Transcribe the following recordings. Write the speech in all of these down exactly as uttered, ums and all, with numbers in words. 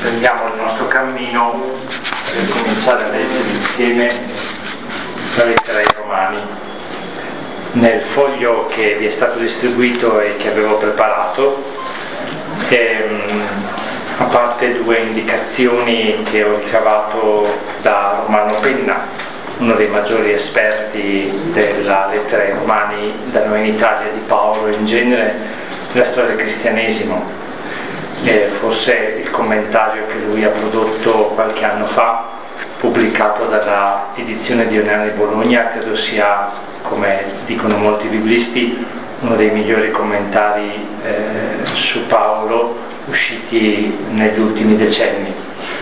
prendiamo il nostro cammino per cominciare a leggere insieme la lettera ai Romani. Nel foglio che vi è stato distribuito e che avevo preparato, ehm, a parte due indicazioni che ho ricavato da Romano Penna, uno dei maggiori esperti della lettera ai Romani da noi in Italia, di Paolo in genere, della storia del cristianesimo. E forse il commentario che lui ha prodotto qualche anno fa, pubblicato dalla edizione di Ionana di Bologna, credo sia, come dicono molti biblisti, uno dei migliori commentari eh, su Paolo usciti negli ultimi decenni.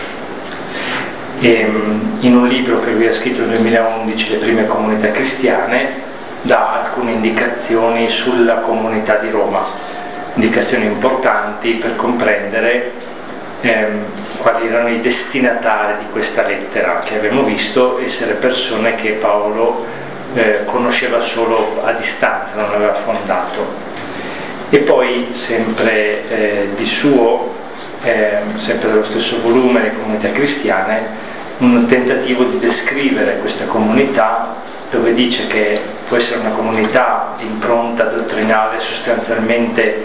E, in un libro che lui ha scritto nel duemilaundici, Le prime comunità cristiane, dà alcune indicazioni sulla comunità di Roma, indicazioni importanti per comprendere ehm, quali erano i destinatari di questa lettera, che abbiamo visto essere persone che Paolo eh, conosceva solo a distanza, non aveva fondato. E poi sempre eh, di suo, eh, sempre dello stesso volume, Le comunità cristiane, un tentativo di descrivere questa comunità, dove dice che può essere una comunità di impronta dottrinale sostanzialmente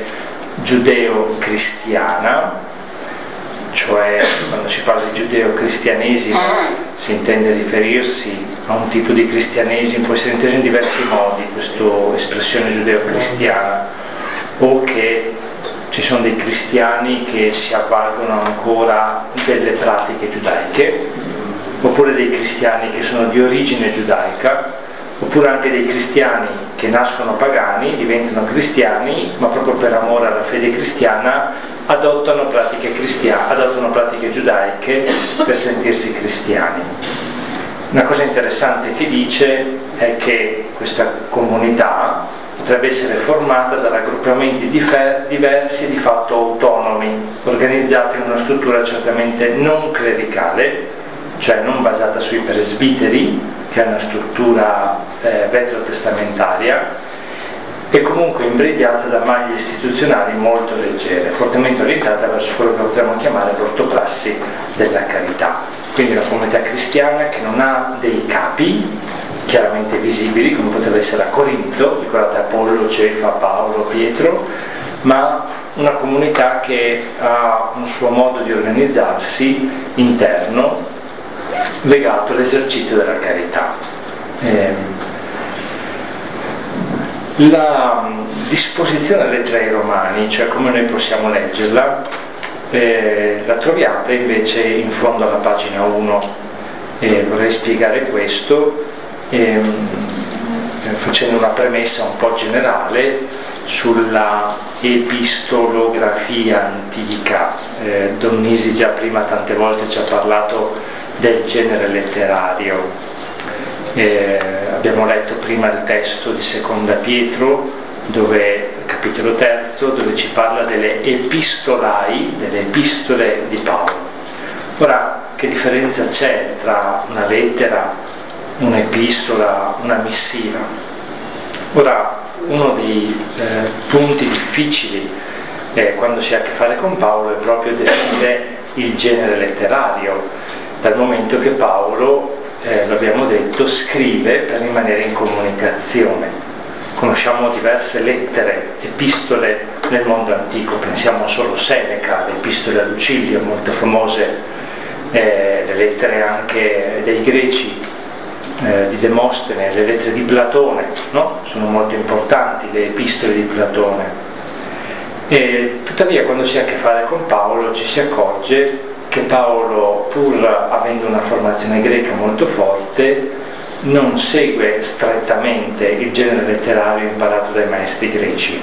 giudeo-cristiana, cioè quando si parla di giudeo-cristianesimo si intende riferirsi a un tipo di cristianesimo, può essere inteso in diversi modi questa espressione giudeo-cristiana, o che ci sono dei cristiani che si avvalgono ancora delle pratiche giudaiche, oppure dei cristiani che sono di origine giudaica, oppure anche dei cristiani che nascono pagani, diventano cristiani, ma proprio per amore alla fede cristiana adottano pratiche cristiane, adottano pratiche giudaiche per sentirsi cristiani. Una cosa interessante che dice è che questa comunità potrebbe essere formata da raggruppamenti diversi e di fatto autonomi, organizzati in una struttura certamente non clericale, cioè non basata sui presbiteri, che è una struttura eh, veterotestamentaria, e comunque imbrigliata da maglie istituzionali molto leggere, fortemente orientata verso quello che potremmo chiamare l'ortodossi della carità. Quindi una comunità cristiana che non ha dei capi chiaramente visibili, come poteva essere a Corinto, ricordate Apollo, Cefa, Paolo, Pietro, ma una comunità che ha un suo modo di organizzarsi interno, legato all'esercizio della carità. Eh, la disposizione della lettera ai Romani, cioè come noi possiamo leggerla, eh, la trovate invece in fondo alla pagina uno. Eh, vorrei spiegare questo eh, facendo una premessa un po' generale sulla epistolografia antica. eh, Donnisi già prima tante volte ci ha parlato del genere letterario. Eh, abbiamo letto prima il testo di Seconda Pietro, dove, capitolo terzo, dove ci parla delle epistolai, delle epistole di Paolo. Ora, che differenza c'è tra una lettera, un'epistola, una missiva? Ora, uno dei eh, punti difficili eh, quando si ha a che fare con Paolo è proprio definire il genere letterario, dal momento che Paolo, eh, lo abbiamo detto, scrive per rimanere in comunicazione. Conosciamo diverse lettere, epistole nel mondo antico, pensiamo solo a Seneca, le epistole a Lucilio, molto famose, eh, le lettere anche dei greci, eh, di Demostene, le lettere di Platone, no? Sono molto importanti le epistole di Platone. E tuttavia quando si ha a che fare con Paolo ci si accorge che Paolo, pur avendo una formazione greca molto forte, non segue strettamente il genere letterario imparato dai maestri greci.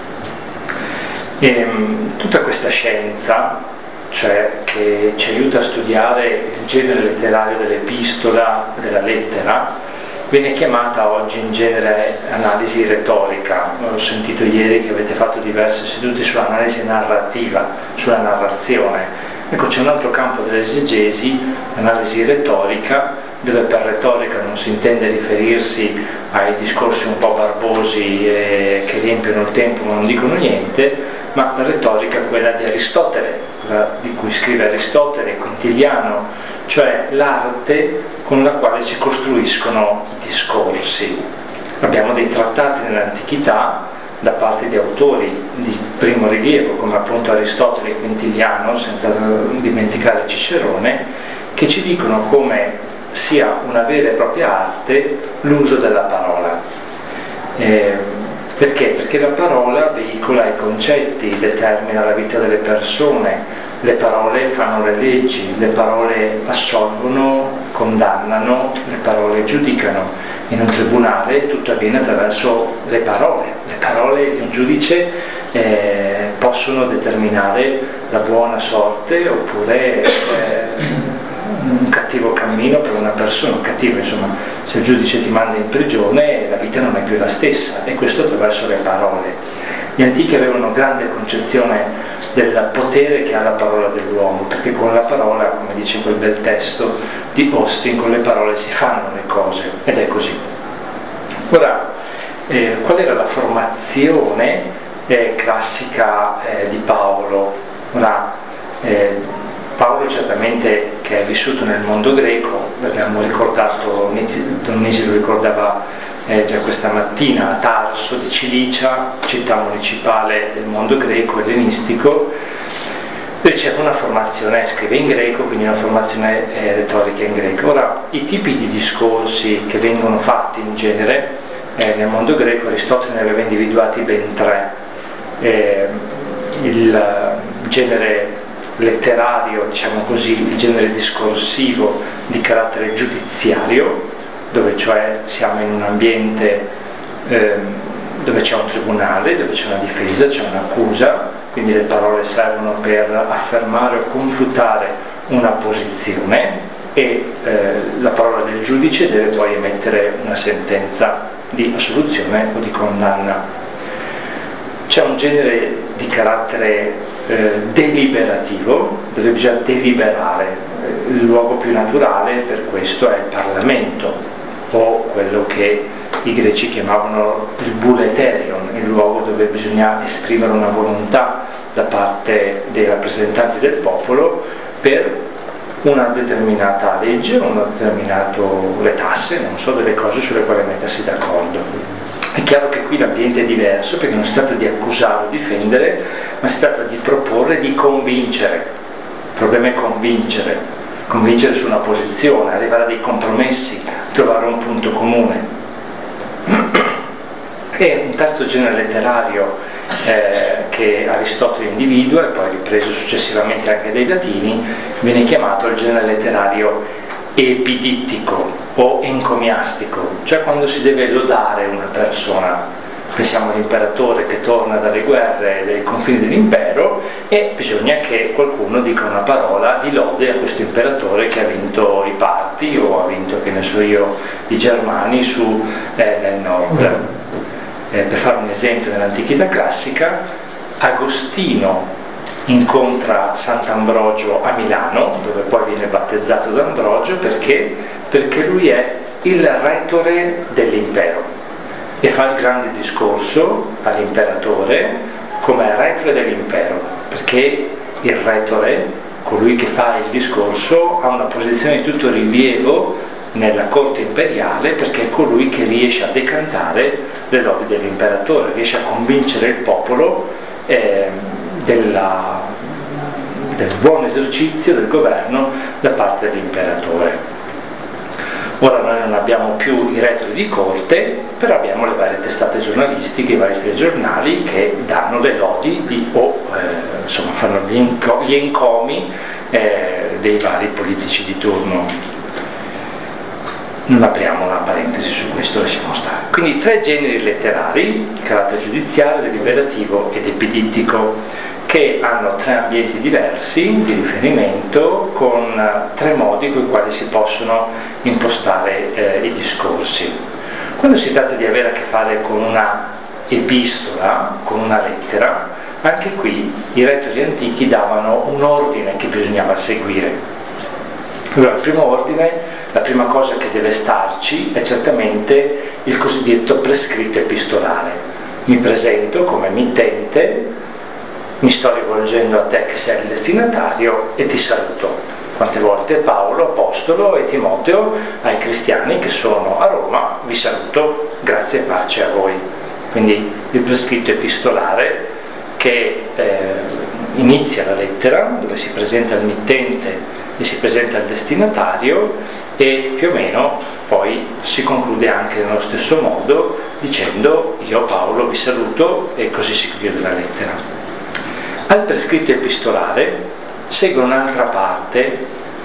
E, tutta questa scienza, cioè che ci aiuta a studiare il genere letterario dell'epistola, della lettera, viene chiamata oggi in genere analisi retorica. Ho sentito ieri che avete fatto diverse sedute sull'analisi narrativa, sulla narrazione. Ecco, c'è un altro campo dell'esegesi, l'analisi retorica, dove per retorica non si intende riferirsi ai discorsi un po' barbosi eh, che riempiono il tempo ma non dicono niente, ma la retorica è quella di Aristotele, quella di cui scrive Aristotele, Quintiliano, cioè l'arte con la quale si costruiscono i discorsi. Abbiamo dei trattati nell'antichità da parte di autori di primo rilievo, come appunto Aristotele e Quintiliano, senza dimenticare Cicerone, che ci dicono come sia una vera e propria arte l'uso della parola. Eh, perché? Perché la parola veicola i concetti, determina la vita delle persone, le parole fanno le leggi, le parole assolvono, condannano, le parole giudicano. In un tribunale tutto avviene attraverso le parole. Le parole di un giudice eh, possono determinare la buona sorte oppure eh, un cattivo cammino per una persona, un cattivo, insomma, se il giudice ti manda in prigione la vita non è più la stessa, e questo attraverso le parole. Gli antichi avevano grande concezione del potere che ha la parola dell'uomo, perché con la parola, come dice quel bel testo di Austin, con le parole si fanno le cose, ed è così. Ora, eh, qual era la formazione eh, classica eh, di Paolo? Ora, eh, Paolo certamente, che è vissuto nel mondo greco, l'abbiamo ricordato, Dionisi lo ricordava eh, già questa mattina, a Tarso di Cilicia, città municipale del mondo greco ellenistico, riceve una formazione, scrive in greco, quindi una formazione eh, retorica in greco. Ora, i tipi di discorsi che vengono fatti in genere eh, nel mondo greco, Aristotele ne aveva individuati ben tre. Eh, il genere letterario, diciamo così, il genere discorsivo di carattere giudiziario, dove cioè siamo in un ambiente eh, dove c'è un tribunale, dove c'è una difesa, c'è un'accusa, quindi le parole servono per affermare o confutare una posizione, e eh, la parola del giudice deve poi emettere una sentenza di assoluzione o di condanna. C'è un genere di carattere eh, deliberativo, dove bisogna deliberare. Il luogo più naturale per questo è il Parlamento, o quello che i greci chiamavano il buleterion, il luogo dove bisogna esprimere una volontà da parte dei rappresentanti del popolo per una determinata legge, una determinato, le tasse, non so, delle cose sulle quali mettersi d'accordo. È chiaro che qui l'ambiente è diverso, perché non si tratta di accusare o difendere, ma si tratta di proporre, di convincere. Il problema è convincere, convincere su una posizione, arrivare a dei compromessi, trovare un punto comune. E un terzo genere letterario eh, che Aristotele individua, e poi ripreso successivamente anche dai latini, viene chiamato il genere letterario epidittico o encomiastico, cioè quando si deve lodare una persona. Pensiamo all'imperatore che torna dalle guerre dai confini dell'impero, e bisogna che qualcuno dica una parola di lode a questo imperatore che ha vinto i Parti o ha vinto, che ne so io, i Germani su, eh, nel nord. Eh, per fare un esempio, nell'antichità classica, Agostino incontra Sant'Ambrogio a Milano, dove poi viene battezzato da Ambrogio, perché? Perché lui è il retore dell'impero e fa il grande discorso all'imperatore come retore dell'impero, perché il retore, colui che fa il discorso, ha una posizione di tutto rilievo nella corte imperiale, perché è colui che riesce a decantare le lodi dell'imperatore, riesce a convincere il popolo eh, della, del buon esercizio del governo da parte dell'imperatore. Ora noi non abbiamo più i retori di corte, però abbiamo le varie testate giornalistiche, i vari telegiornali che danno le lodi di, o eh, insomma fanno gli, enco, gli encomi eh, dei vari politici di turno. Non apriamo una parentesi su questo, lasciamo stare. Quindi tre generi letterari, carattere giudiziario, deliberativo ed epidittico, che hanno tre ambienti diversi di riferimento, con tre modi con i quali si possono impostare eh, i discorsi. Quando si tratta di avere a che fare con una epistola, con una lettera, anche qui i retori antichi davano un ordine che bisognava seguire. Allora, il primo ordine, la prima cosa che deve starci è certamente il cosiddetto prescritto epistolare. Mi presento come mittente, mi sto rivolgendo a te che sei il destinatario e ti saluto. Quante volte Paolo, Apostolo, e Timoteo ai cristiani che sono a Roma, vi saluto, grazie e pace a voi. Quindi il prescritto epistolare che eh, inizia la lettera, dove si presenta il mittente e si presenta il destinatario, e più o meno poi si conclude anche nello stesso modo dicendo io Paolo vi saluto, e così si chiude la lettera. Al prescritto epistolare segue un'altra parte,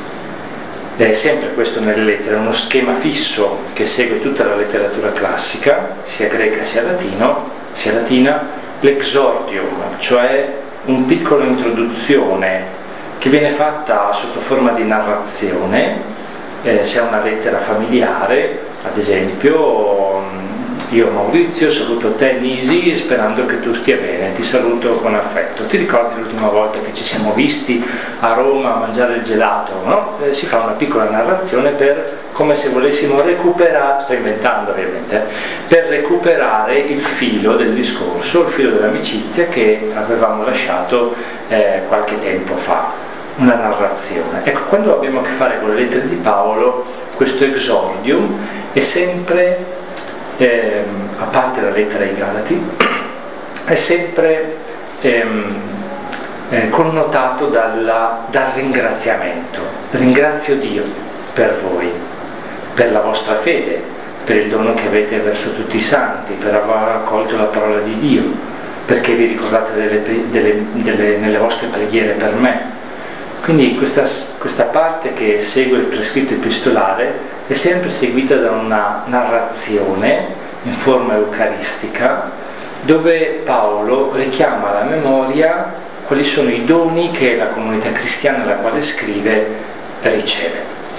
è sempre questo nelle lettere, uno schema fisso che segue tutta la letteratura classica, sia greca sia latino, sia latina, l'exordium, cioè un piccolo introduzione che viene fatta sotto forma di narrazione, eh, se è una lettera familiare, ad esempio io Maurizio saluto te Nisi sperando che tu stia bene, ti saluto con affetto. Ti ricordi l'ultima volta che ci siamo visti a Roma a mangiare il gelato? No? Eh, si fa una piccola narrazione per, come se volessimo recuperare, sto inventando ovviamente, per recuperare il filo del discorso, il filo dell'amicizia che avevamo lasciato eh, qualche tempo fa, una narrazione. Ecco, quando abbiamo a che fare con le lettere di Paolo, questo exordium è sempre Eh, a parte la lettera ai Galati, è sempre ehm, eh, connotato dalla, dal ringraziamento. Ringrazio Dio per voi, per la vostra fede, per il dono che avete verso tutti i santi, per aver accolto la parola di Dio, perché vi ricordate delle, delle, delle, nelle vostre preghiere per me. Quindi questa, questa parte che segue il prescritto epistolare è sempre seguita da una narrazione in forma eucaristica, dove Paolo richiama alla memoria quali sono i doni che la comunità cristiana alla quale scrive riceve.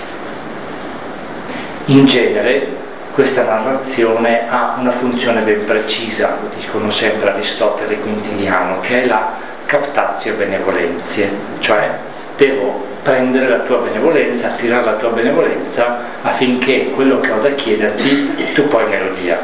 In genere questa narrazione ha una funzione ben precisa, lo dicono sempre Aristotele e Quintiliano, che è la captatio benevolentiae, cioè devo prendere la tua benevolenza, attirare la tua benevolenza affinché quello che ho da chiederti tu poi me lo dia.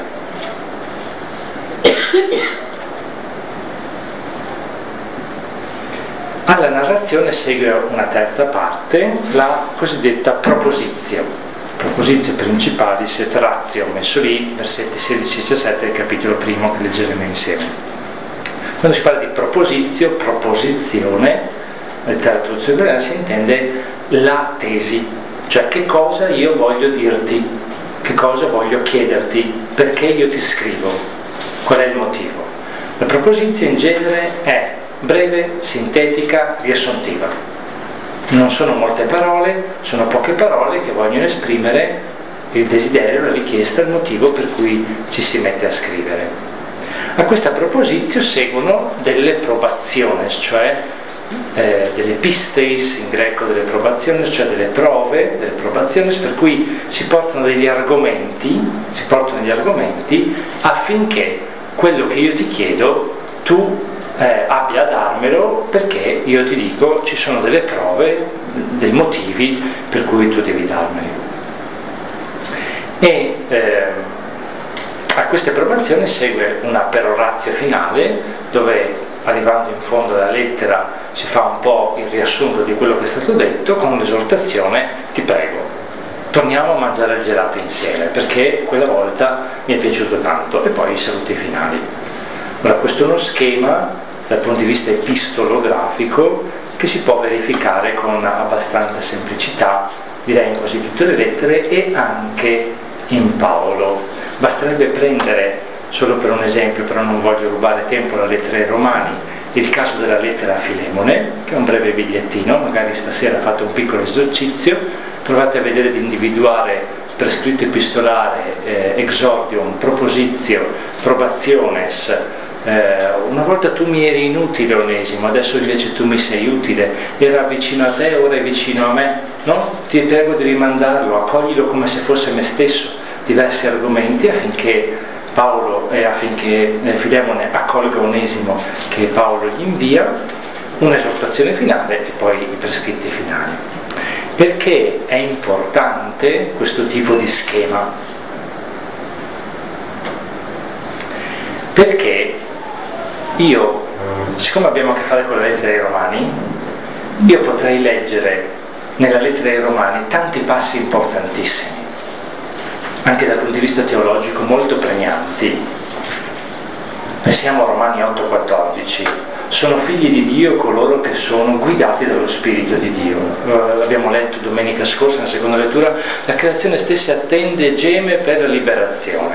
Alla narrazione segue una terza parte, la cosiddetta proposizio. Proposizio principalis et ratio, messo lì, versetti sedici e diciassette del capitolo primo che leggeremo insieme. Quando si parla di proposizio, proposizione, nella traduzione italiana si intende la tesi, cioè che cosa io voglio dirti, che cosa voglio chiederti, perché io ti scrivo, qual è il motivo. La proposizio in genere è breve, sintetica, riassuntiva. Non sono molte parole, sono poche parole che vogliono esprimere il desiderio, la richiesta, il motivo per cui ci si mette a scrivere. A questa proposizio seguono delle probationes, cioè Eh, delle pisteis in greco, delle probationes, cioè delle prove, delle probationes, per cui si portano degli argomenti, si portano degli argomenti affinché quello che io ti chiedo tu eh, abbia a darmelo, perché io ti dico ci sono delle prove, dei motivi per cui tu devi darmeli. E eh, a queste probazioni segue una peroratio finale, dove arrivando in fondo alla lettera si fa un po' il riassunto di quello che è stato detto con l'esortazione: ti prego, torniamo a mangiare il gelato insieme perché quella volta mi è piaciuto tanto, e poi i saluti finali. Ora, questo è uno schema dal punto di vista epistolografico che si può verificare con abbastanza semplicità, direi in quasi tutte le lettere e anche in Paolo. Basterebbe prendere, solo per un esempio, però non voglio rubare tempo, la lettera ai Romani, il caso della lettera a Filemone, che è un breve bigliettino, magari stasera fate un piccolo esercizio, provate a vedere di individuare prescritto epistolare, eh, exordium, proposizio, probationes. Eh, una volta tu mi eri inutile, Onesimo, adesso invece tu mi sei utile, era vicino a te, ora è vicino a me, no? Ti prego di rimandarlo, accoglilo come se fosse me stesso, diversi argomenti affinché Paolo e eh, affinché eh, Filemone accolga Onesimo che Paolo gli invia, un'esortazione finale e poi i prescritti finali. Perché è importante questo tipo di schema? Perché io siccome abbiamo a che fare con la lettera ai Romani, io potrei leggere nella lettera ai Romani tanti passi importantissimi, anche dal punto di vista teologico molto pregnanti. Pensiamo a Romani otto quattordici: sono figli di Dio coloro che sono guidati dallo Spirito di Dio. L'abbiamo letto domenica scorsa nella seconda lettura, la creazione stessa attende e geme per la liberazione.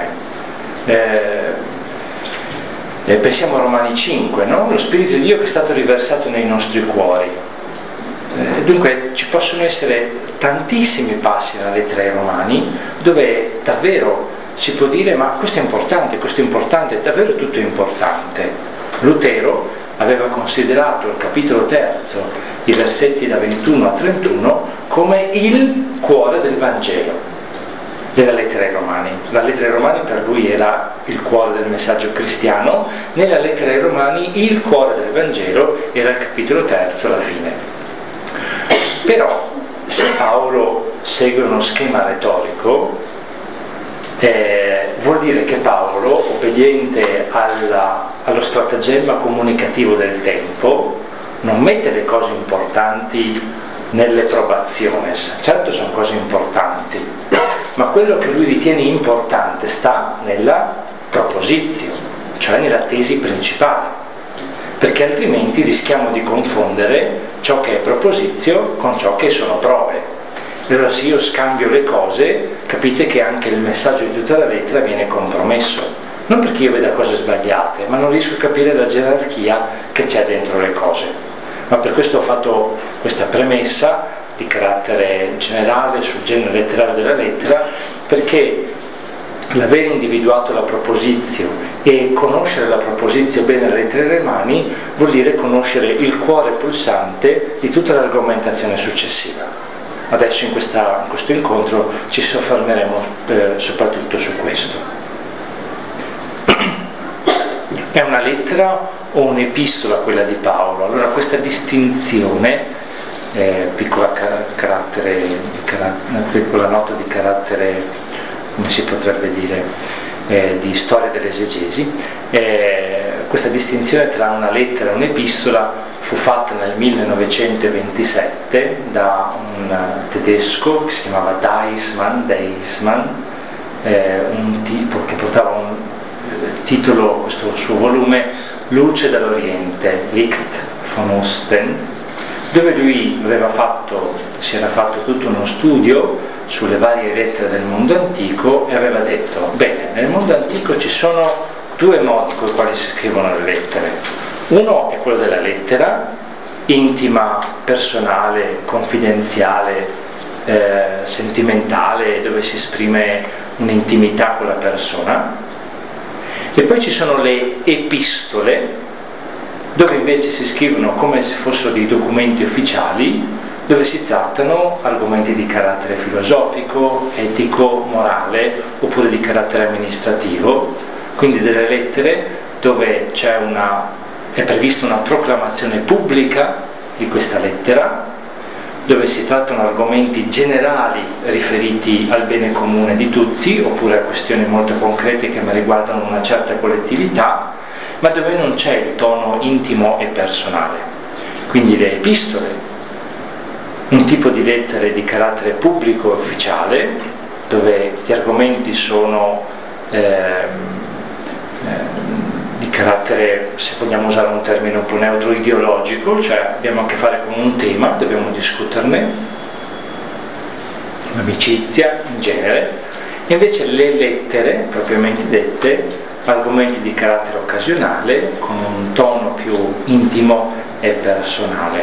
Eh, eh, pensiamo a Romani cinque, no? Lo Spirito di Dio che è stato riversato nei nostri cuori. Eh, dunque ci possono essere tantissimi passi nella lettera ai Romani dove davvero si può dire ma questo è importante, questo è importante, davvero tutto è importante. Lutero aveva considerato il capitolo terzo, i versetti da ventuno a trentuno, come il cuore del Vangelo, della lettera ai Romani. La lettera ai Romani per lui era il cuore del messaggio cristiano, nella lettera ai Romani il cuore del Vangelo era il capitolo terzo, alla fine. Però se Paolo segue uno schema retorico, Eh, vuol dire che Paolo, obbediente alla, allo stratagemma comunicativo del tempo, non mette le cose importanti nelle probationes. Certo sono cose importanti, ma quello che lui ritiene importante sta nella proposizio, cioè nella tesi principale, perché altrimenti rischiamo di confondere ciò che è proposizio con ciò che sono prove. Allora se io scambio le cose, capite che anche il messaggio di tutta la lettera viene compromesso, non perché io veda cose sbagliate, ma non riesco a capire la gerarchia che c'è dentro le cose. Ma per questo ho fatto questa premessa di carattere generale sul genere letterario della lettera, perché l'aver individuato la proposizio e conoscere la proposizio bene nelle lettere ai Romani vuol dire conoscere il cuore pulsante di tutta l'argomentazione successiva. Adesso in, questa, in questo incontro ci soffermeremo eh, soprattutto su questo. È una lettera o un'epistola quella di Paolo? Allora questa distinzione, eh, piccola, carattere, carattere, piccola nota di carattere, come si potrebbe dire, eh, di storia dell'esegesi, eh, questa distinzione tra una lettera e un'epistola fu fatta nel millenovecentoventisette da un tedesco che si chiamava Deismann, Deismann eh, un tipo che portava un eh, titolo, questo suo volume, Luce dall'Oriente, Licht von Osten, dove lui aveva fatto, si era fatto tutto uno studio sulle varie lettere del mondo antico e aveva detto: bene, nel mondo antico ci sono due modi con i quali si scrivono le lettere. Uno è quello della lettera, intima, personale, confidenziale, eh, sentimentale, dove si esprime un'intimità con la persona. E poi ci sono le epistole, dove invece si scrivono come se fossero dei documenti ufficiali, dove si trattano argomenti di carattere filosofico, etico, morale, oppure di carattere amministrativo, quindi delle lettere dove c'è una è prevista una proclamazione pubblica di questa lettera, dove si trattano argomenti generali riferiti al bene comune di tutti, oppure a questioni molto concrete che riguardano una certa collettività, ma dove non c'è il tono intimo e personale. Quindi le epistole, un tipo di lettere di carattere pubblico e ufficiale, dove gli argomenti sono eh, eh, di carattere, se vogliamo usare un termine un po' neutro, ideologico, cioè abbiamo a che fare con un tema, dobbiamo discuterne, l'amicizia in genere, e invece le lettere, propriamente dette, argomenti di carattere occasionale, con un tono più intimo e personale.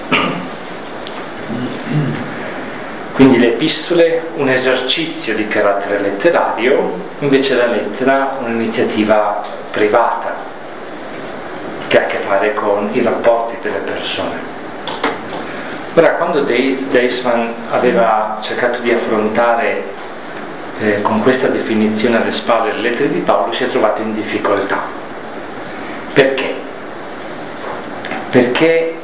Quindi le epistole un esercizio di carattere letterario, invece la lettera un'iniziativa privata che ha a che fare con i rapporti delle persone. Ora, quando Deismann aveva cercato di affrontare eh, con questa definizione alle spalle le lettere di Paolo, si è trovato in difficoltà. Perché? Perché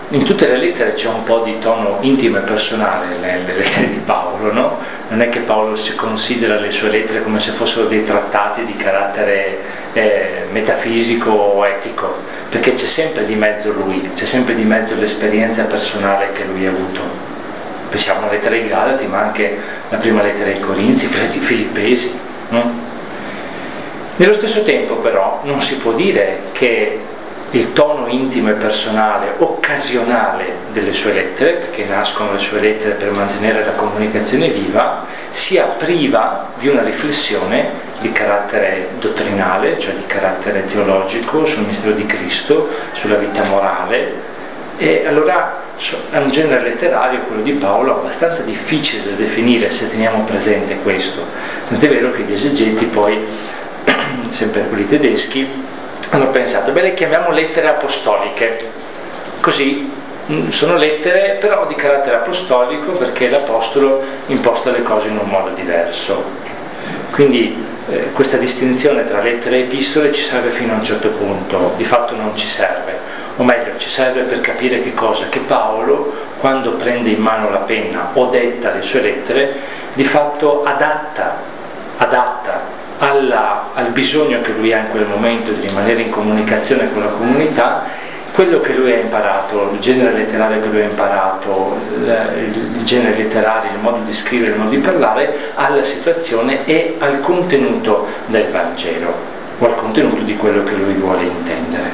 in tutte le lettere c'è un po' di tono intimo e personale nelle lettere di Paolo, no? Non è che Paolo si considera le sue lettere come se fossero dei trattati di carattere eh, metafisico o etico, perché c'è sempre di mezzo lui, c'è sempre di mezzo l'esperienza personale che lui ha avuto. Pensiamo alla lettera ai Galati, ma anche la prima lettera ai Corinzi, i Filippesi, no? Nello stesso tempo però non si può dire che il tono intimo e personale, occasionale delle sue lettere, perché nascono le sue lettere per mantenere la comunicazione viva, sia priva di una riflessione di carattere dottrinale, cioè di carattere teologico, sul mistero di Cristo, sulla vita morale. E allora è un genere letterario, quello di Paolo, abbastanza difficile da definire se teniamo presente questo. Tant'è vero che gli esegeti poi, sempre quelli tedeschi, hanno pensato, beh, le chiamiamo lettere apostoliche, così sono lettere però di carattere apostolico, perché l'apostolo imposta le cose in un modo diverso. Quindi eh, questa distinzione tra lettere e epistole ci serve fino a un certo punto, di fatto non ci serve, o meglio ci serve per capire che cosa? Che Paolo, quando prende in mano la penna o detta le sue lettere, di fatto adatta, adatta Alla, al bisogno che lui ha in quel momento di rimanere in comunicazione con la comunità, quello che lui ha imparato, il genere letterario che lui ha imparato, il, il genere letterario, il modo di scrivere, il modo di parlare, alla situazione e al contenuto del Vangelo, o al contenuto di quello che lui vuole intendere.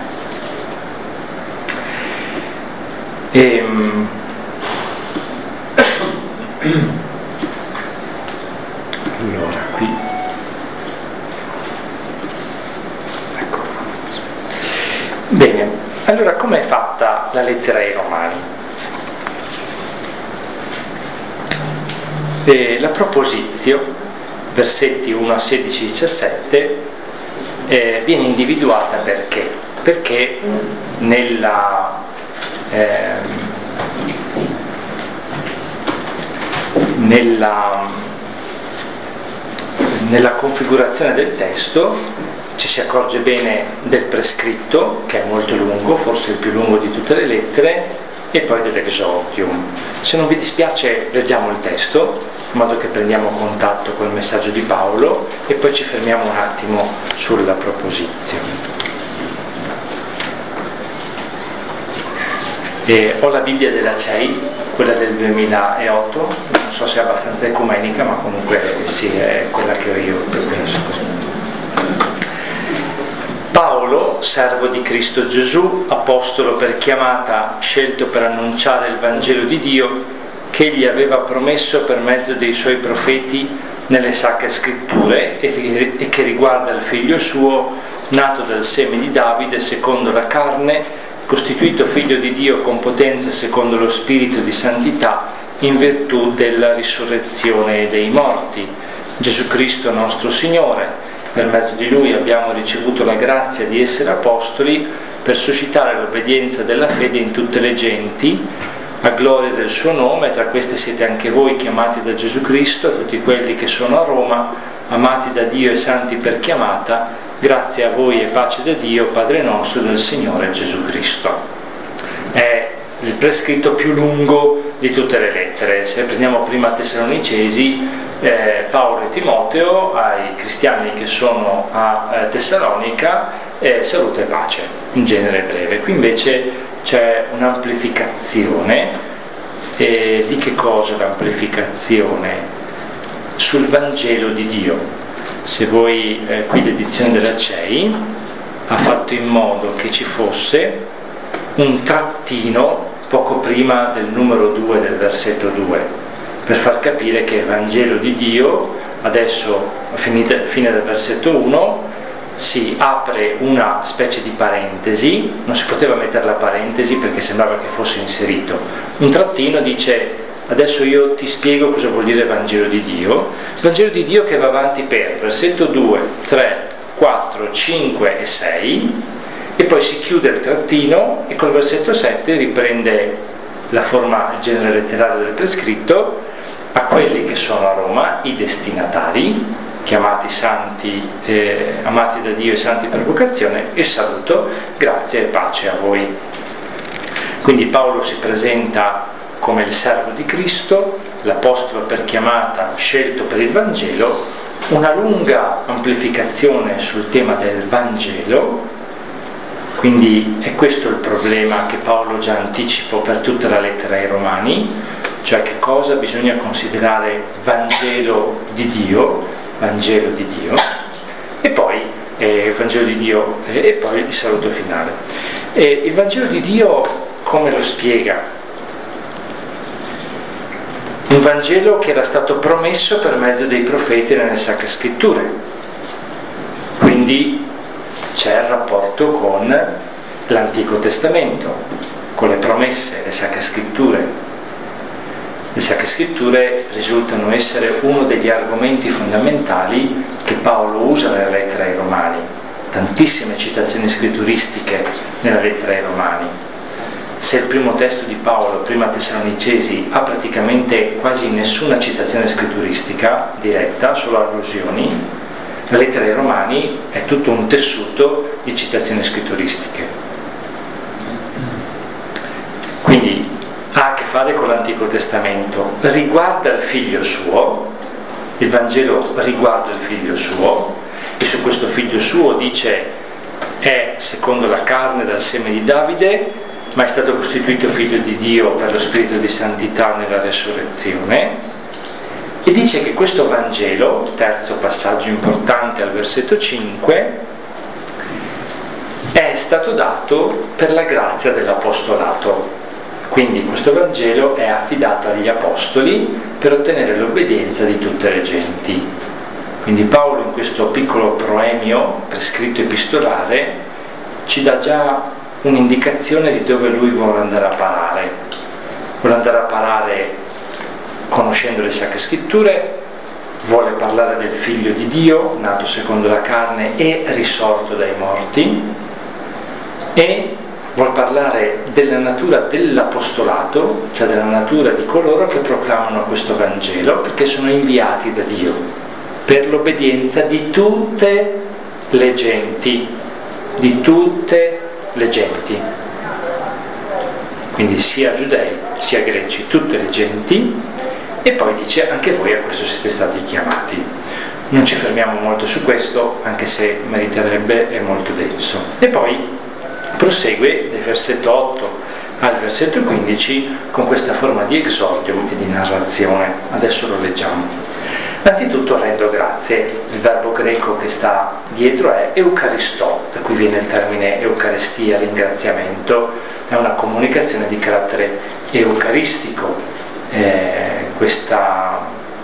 E, allora, qui Bene, allora com'è fatta la lettera ai Romani? Eh, la proposizio, versetti uno a sedici e diciassette, eh, viene individuata perché? Perché nella, eh, nella, nella configurazione del testo ci si accorge bene del prescritto, che è molto lungo, forse il più lungo di tutte le lettere, e poi dell'exordium. Se non vi dispiace leggiamo il testo, in modo che prendiamo contatto col messaggio di Paolo e poi ci fermiamo un attimo sulla proposizione. E ho la Bibbia della C E I, quella del duemilaotto, non so se è abbastanza ecumenica, ma comunque sì, è quella che ho io, per questo così. Paolo, servo di Cristo Gesù, apostolo per chiamata, scelto per annunciare il Vangelo di Dio, che egli aveva promesso per mezzo dei suoi profeti nelle sacre scritture, e che riguarda il figlio suo, nato dal seme di Davide secondo la carne, costituito figlio di Dio con potenza secondo lo spirito di santità, in virtù della risurrezione dei morti, Gesù Cristo nostro Signore. Per mezzo di lui abbiamo ricevuto la grazia di essere apostoli per suscitare l'obbedienza della fede in tutte le genti, a gloria del suo nome. Tra queste siete anche voi, chiamati da Gesù Cristo, a tutti quelli che sono a Roma, amati da Dio e santi per chiamata, grazie a voi e pace da Dio, Padre nostro, del Signore Gesù Cristo. È il prescritto più lungo di tutte le lettere. Se prendiamo prima Tessalonicesi, Eh, Paolo e Timoteo, ai cristiani che sono a eh, Tessalonica, eh, saluto e pace, in genere breve. Qui invece c'è un'amplificazione. Eh, di che cosa l'amplificazione? Sul Vangelo di Dio. Se voi, eh, qui l'edizione della C E I ha fatto in modo che ci fosse un trattino poco prima del numero due del versetto due, per far capire che il Vangelo di Dio, adesso a fine del versetto uno, si apre una specie di parentesi, non si poteva mettere la parentesi perché sembrava che fosse inserito, un trattino dice: adesso io ti spiego cosa vuol dire Vangelo di Dio. Vangelo di Dio che va avanti per versetto due, tre, quattro, cinque e sei, e poi si chiude il trattino e col versetto sette riprende la forma, il genere letterario del prescritto: a quelli che sono a Roma, i destinatari, chiamati santi, eh, amati da Dio e santi per vocazione, e saluto, grazia e pace a voi. Quindi Paolo si presenta come il servo di Cristo, l'apostolo per chiamata, scelto per il Vangelo, una lunga amplificazione sul tema del Vangelo. Quindi è questo il problema che Paolo già anticipa per tutta la lettera ai Romani, cioè che cosa bisogna considerare Vangelo di Dio, Vangelo di Dio, e poi eh, Vangelo di Dio eh, e poi il saluto finale. E il Vangelo di Dio come lo spiega? Un Vangelo che era stato promesso per mezzo dei profeti nelle Sacre Scritture. Quindi c'è il rapporto con l'Antico Testamento, con le promesse, le Sacre Scritture. Le Sacre Scritture risultano essere uno degli argomenti fondamentali che Paolo usa nella lettera ai Romani. Tantissime citazioni scritturistiche nella lettera ai Romani. Se il primo testo di Paolo, prima Tessalonicesi, ha praticamente quasi nessuna citazione scritturistica diretta, solo allusioni, la lettera ai Romani è tutto un tessuto di citazioni scritturistiche. Quindi ha a che fare con l'Antico Testamento, riguarda il figlio suo, il Vangelo riguarda il figlio suo, e su questo figlio suo dice è secondo la carne dal seme di Davide, ma è stato costituito figlio di Dio per lo spirito di santità nella resurrezione, e dice che questo Vangelo, terzo passaggio importante al versetto cinque, è stato dato per la grazia dell'apostolato. Quindi questo Vangelo è affidato agli apostoli per ottenere l'obbedienza di tutte le genti. Quindi Paolo in questo piccolo proemio prescritto epistolare ci dà già un'indicazione di dove lui vuole andare a parare. Vuole andare a parare conoscendo le Sacre Scritture, vuole parlare del Figlio di Dio, nato secondo la carne e risorto dai morti, e vuole parlare della natura dell'apostolato, cioè della natura di coloro che proclamano questo Vangelo, perché sono inviati da Dio per l'obbedienza di tutte le genti, di tutte le genti, quindi sia giudei sia greci, tutte le genti, e poi dice anche voi a questo siete stati chiamati. Non ci fermiamo molto su questo, anche se meriterebbe, è molto denso. E poi prosegue dal versetto otto al versetto quindici con questa forma di exordium e di narrazione. Adesso lo leggiamo. Anzitutto rendo grazie, il verbo greco che sta dietro è eucaristò, da cui viene il termine eucaristia, ringraziamento, è una comunicazione di carattere eucaristico, eh, questa,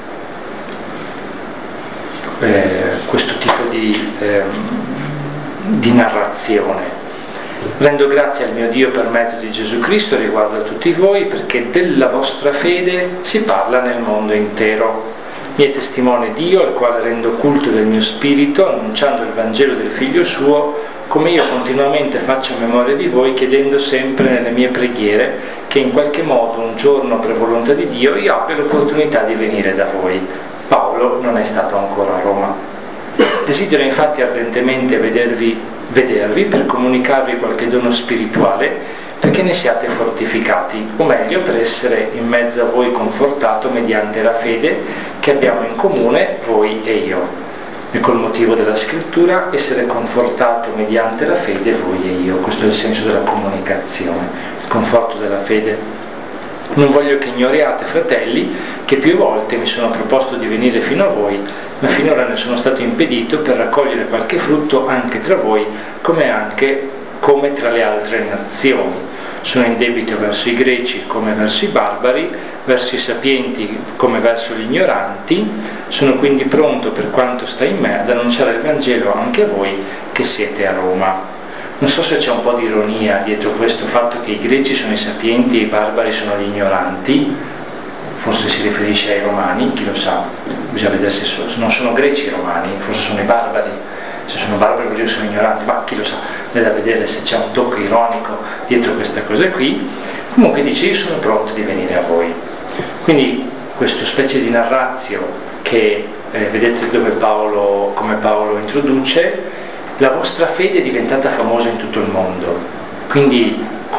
eh, questo tipo di, eh, di narrazione. Rendo grazie al mio Dio per mezzo di Gesù Cristo riguardo a tutti voi, perché della vostra fede si parla nel mondo intero. Mi è testimone Dio, al quale rendo culto del mio spirito, annunciando il Vangelo del Figlio suo, come io continuamente faccio memoria di voi, chiedendo sempre nelle mie preghiere che in qualche modo un giorno, per volontà di Dio, io abbia l'opportunità di venire da voi. Paolo non è stato ancora a Roma. Desidero infatti ardentemente vedervi, vedervi per comunicarvi qualche dono spirituale, perché ne siate fortificati, o meglio per essere in mezzo a voi confortato mediante la fede che abbiamo in comune voi e io, e col motivo della scrittura essere confortato mediante la fede voi e io. Questo è il senso della comunicazione, il conforto della fede. Non voglio che ignoriate, fratelli, che più volte mi sono proposto di venire fino a voi, ma finora ne sono stato impedito per raccogliere qualche frutto anche tra voi, come anche come tra le altre nazioni. Sono in debito verso i greci come verso i barbari, verso i sapienti come verso gli ignoranti. Sono quindi pronto, per quanto sta in me, ad annunciare il Vangelo anche a voi che siete a Roma. Non so se c'è un po' di ironia dietro questo fatto che i greci sono i sapienti e i barbari sono gli ignoranti. Forse si riferisce ai romani, chi lo sa. Bisogna vedere se so, non sono greci i romani, forse sono i barbari. Se sono barbari vuol dire che sono ignoranti, ma chi lo sa, è da vedere se c'è un tocco ironico dietro questa cosa qui. Comunque dice io sono pronto di venire a voi. Quindi questa specie di narrazio che eh, vedete dove Paolo, come Paolo introduce, la vostra fede è diventata famosa in tutto il mondo, quindi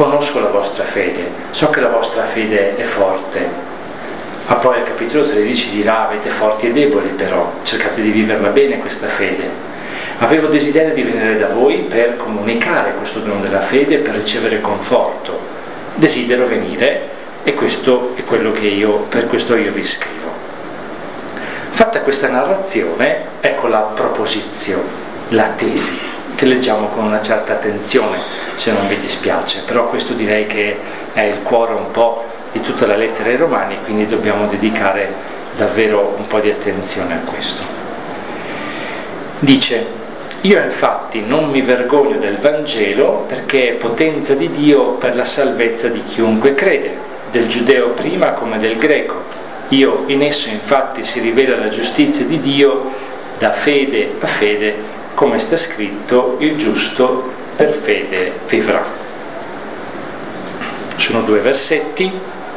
conosco la vostra fede, so che la vostra fede è forte. Ma poi al capitolo tredici dirà: avete forti e deboli, però cercate di viverla bene questa fede. Avevo desiderio di venire da voi per comunicare questo dono della fede, per ricevere conforto. Desidero venire e questo è quello che io, per questo io vi scrivo. Fatta questa narrazione, ecco la proposizione, la tesi, che leggiamo con una certa attenzione, se non vi dispiace, però questo direi che è il cuore un po' di tutta la lettera ai Romani, quindi dobbiamo dedicare davvero un po' di attenzione a questo. Dice: io infatti non mi vergogno del Vangelo, perché è potenza di Dio per la salvezza di chiunque crede, del giudeo prima come del greco. Io in esso infatti si rivela la giustizia di Dio da fede a fede, come sta scritto: il giusto per fede vivrà. Sono due versetti.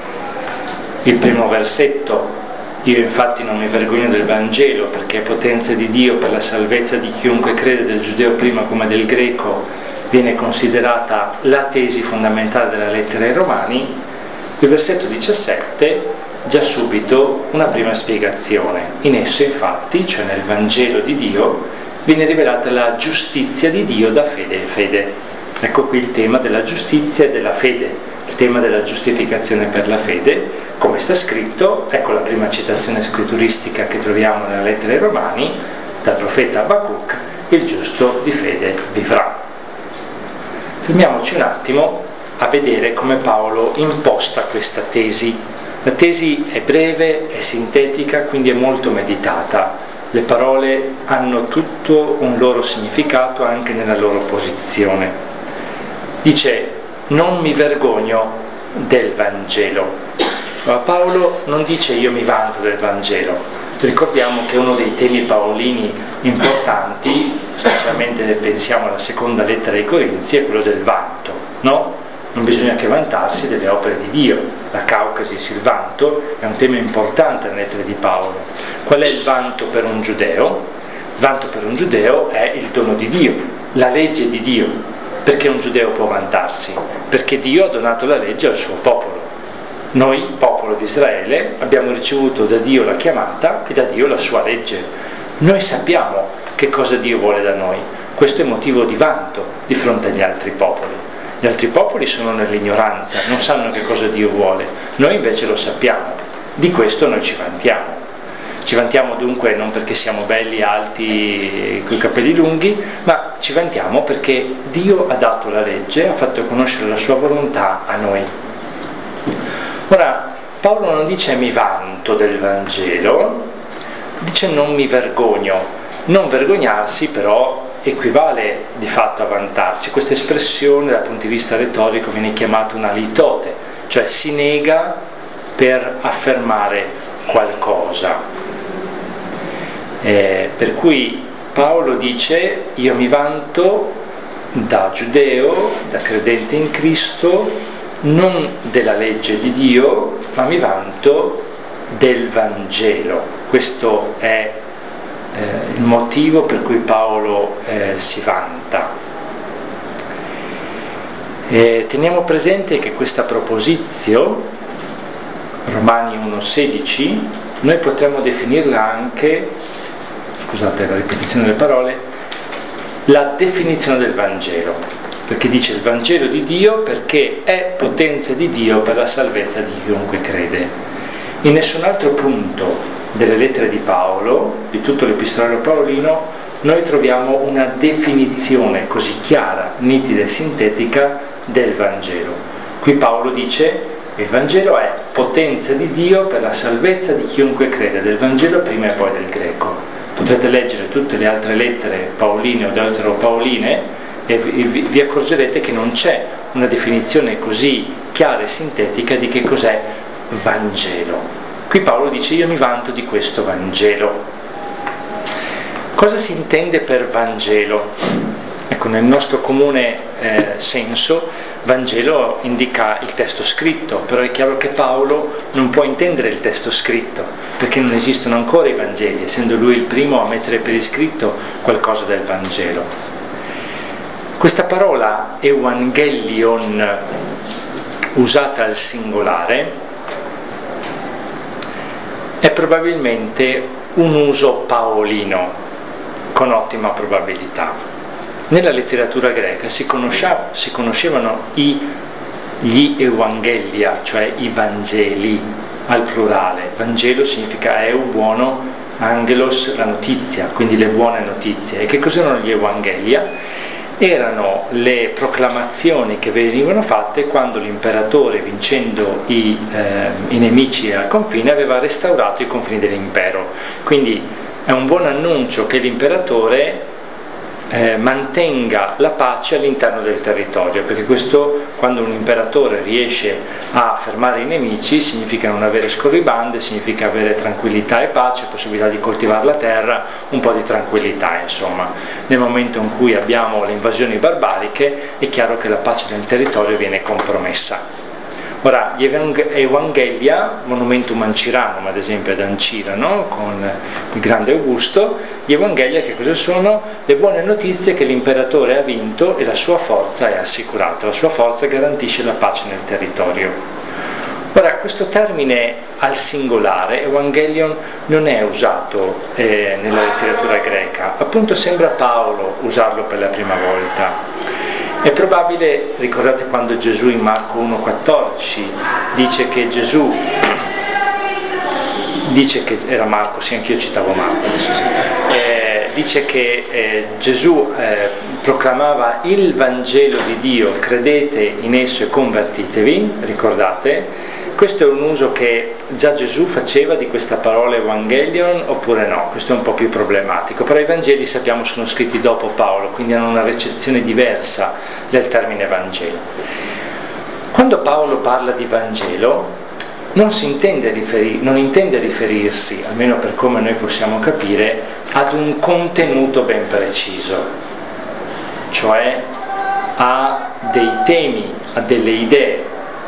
Il primo versetto: io infatti non mi vergogno del Vangelo, perché è potenza di Dio per la salvezza di chiunque crede, del giudeo prima come del greco, viene considerata la tesi fondamentale della lettera ai Romani. Il versetto diciassette, già subito una prima spiegazione: in esso infatti, cioè nel Vangelo di Dio, viene rivelata la giustizia di Dio da fede in fede. Ecco qui il tema della giustizia e della fede, il tema della giustificazione per la fede, come sta scritto. Ecco la prima citazione scritturistica che troviamo nella lettera ai Romani, dal profeta Abacuc: il giusto di fede vivrà. Fermiamoci un attimo a vedere come Paolo imposta questa tesi. La tesi è breve, è sintetica, quindi è molto meditata. Le parole hanno tutto un loro significato anche nella loro posizione. Dice: non mi vergogno del Vangelo. Ma Paolo non dice: io mi vanto del Vangelo. Ricordiamo che uno dei temi paolini importanti, specialmente se pensiamo alla seconda lettera ai Corinzi, è quello del vanto, no? Non bisogna che vantarsi delle opere di Dio. La Caucasis, il vanto, è un tema importante nelle lettere di Paolo. Qual è il vanto per un giudeo? Il vanto per un giudeo è il dono di Dio, la legge di Dio. Perché un giudeo può vantarsi? Perché Dio ha donato la legge al suo popolo. Noi, popolo di Israele, abbiamo ricevuto da Dio la chiamata e da Dio la sua legge. Noi sappiamo che cosa Dio vuole da noi. Questo è motivo di vanto di fronte agli altri popoli. Gli altri popoli sono nell'ignoranza, non sanno che cosa Dio vuole. Noi invece lo sappiamo. Di questo noi ci vantiamo. Ci vantiamo dunque non perché siamo belli, alti, coi capelli lunghi, ma ci vantiamo perché Dio ha dato la legge, ha fatto conoscere la sua volontà a noi. Ora, Paolo non dice mi vanto del Vangelo, dice non mi vergogno. Non vergognarsi però equivale di fatto a vantarsi. Questa espressione dal punto di vista retorico viene chiamata una litote, cioè si nega per affermare qualcosa. Eh, per cui Paolo dice: io mi vanto da giudeo, da credente in Cristo, non della legge di Dio, ma mi vanto del Vangelo. Questo è eh, il motivo per cui Paolo eh, si vanta. E teniamo presente che questa proposizio, Romani uno sedici, noi potremmo definirla anche, scusate la ripetizione delle parole, la definizione del Vangelo, perché dice il Vangelo di Dio perché è potenza di Dio per la salvezza di chiunque crede. In nessun altro punto delle lettere di Paolo, di tutto l'epistolario paolino, noi troviamo una definizione così chiara, nitida e sintetica del Vangelo. Qui Paolo dice: il Vangelo è potenza di Dio per la salvezza di chiunque crede, del Vangelo prima e poi del greco. Potrete leggere tutte le altre lettere paoline o deuteropaoline e vi accorgerete che non c'è una definizione così chiara e sintetica di che cos'è Vangelo. Qui Paolo dice: io mi vanto di questo Vangelo. Cosa si intende per Vangelo? Ecco, nel nostro comune eh, senso Vangelo indica il testo scritto, però è chiaro che Paolo non può intendere il testo scritto, perché non esistono ancora i Vangeli, essendo lui il primo a mettere per iscritto qualcosa del Vangelo. Questa parola Evangelion usata al singolare è probabilmente un uso paolino, con ottima probabilità. Nella letteratura greca si, si conoscevano i, gli Evangelia, cioè i Vangeli, al plurale. Vangelo significa eu, buono, angelos, la notizia, quindi le buone notizie. E che cos'erano gli Evangelia? Erano le proclamazioni che venivano fatte quando l'imperatore, vincendo i, eh, i nemici al confine, aveva restaurato i confini dell'impero. Quindi è un buon annuncio che l'imperatore eh, mantenga la pace all'interno del territorio, perché questo, quando un imperatore riesce a fermare i nemici, significa non avere scorribande, significa avere tranquillità e pace, possibilità di coltivare la terra, un po' di tranquillità, insomma. Nel momento in cui abbiamo le invasioni barbariche è chiaro che la pace del territorio viene compromessa. Ora, gli Evangelia, monumentum Anciranum ad esempio ad Ancira, no? Con il grande Augusto, gli Evangelia che cosa sono? Le buone notizie che l'imperatore ha vinto e la sua forza è assicurata, la sua forza garantisce la pace nel territorio. Ora, questo termine al singolare, Evangelion, non è usato eh, nella letteratura greca, appunto sembra Paolo usarlo per la prima volta. È probabile, ricordate quando Gesù in Marco uno quattordici dice che Gesù, dice che era Marco, sì anch'io citavo Marco, adesso sì, eh, dice che eh, Gesù eh, proclamava il Vangelo di Dio, credete in esso e convertitevi, ricordate? Questo è un uso che già Gesù faceva di questa parola Evangelion oppure no? Questo è un po' più problematico, però i Vangeli sappiamo sono scritti dopo Paolo, quindi hanno una recezione diversa del termine Vangelo. Quando Paolo parla di Vangelo non, si intende riferi- non intende riferirsi, almeno per come noi possiamo capire, ad un contenuto ben preciso, cioè a dei temi, a delle idee.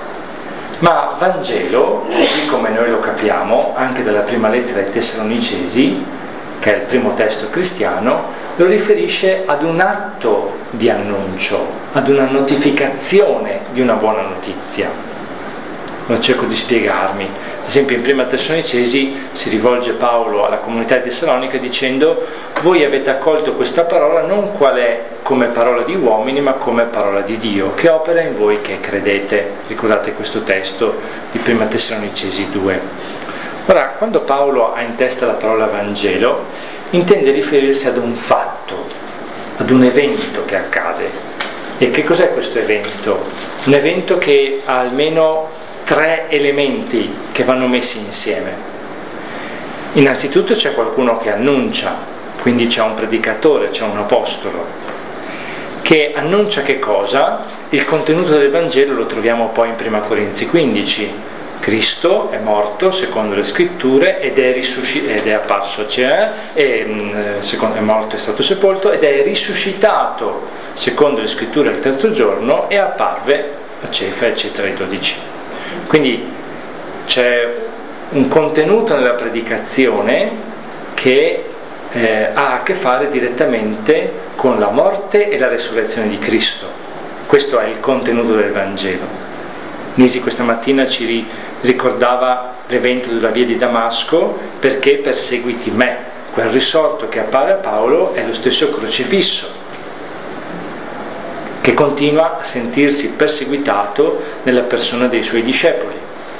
Ma Vangelo, così come noi lo capiamo, anche dalla prima lettera ai Tessalonicesi, che è il primo testo cristiano, lo riferisce ad un atto di annuncio, ad una notificazione di una buona notizia. Lo cerco di spiegarmi. Ad esempio in prima Tessalonicesi si rivolge Paolo alla comunità di Tessalonica dicendo: voi avete accolto questa parola non qual è come parola di uomini ma come parola di Dio, che opera in voi che credete. Ricordate questo testo di prima Tessalonicesi due. Ora, quando Paolo ha in testa la parola Vangelo, intende riferirsi ad un fatto, ad un evento che accade. E che cos'è questo evento? Un evento che ha almeno tre elementi che vanno messi insieme. Innanzitutto c'è qualcuno che annuncia, quindi c'è un predicatore, c'è un apostolo, che annuncia che cosa? Il contenuto del Vangelo lo troviamo poi in prima Corinzi quindici. Cristo è morto secondo le scritture ed è, risusci- ed è apparso, cioè, è, secondo, è morto, è stato sepolto ed è risuscitato secondo le scritture il terzo giorno e apparve a Cefa eccetera ai dodici. Quindi c'è un contenuto nella predicazione che eh, ha a che fare direttamente con la morte e la resurrezione di Cristo. Questo è il contenuto del Vangelo. Nisi questa mattina ci ricordava l'evento della via di Damasco: perché perseguiti me? Quel risorto che appare a Paolo è lo stesso crocifisso, che continua a sentirsi perseguitato nella persona dei suoi discepoli.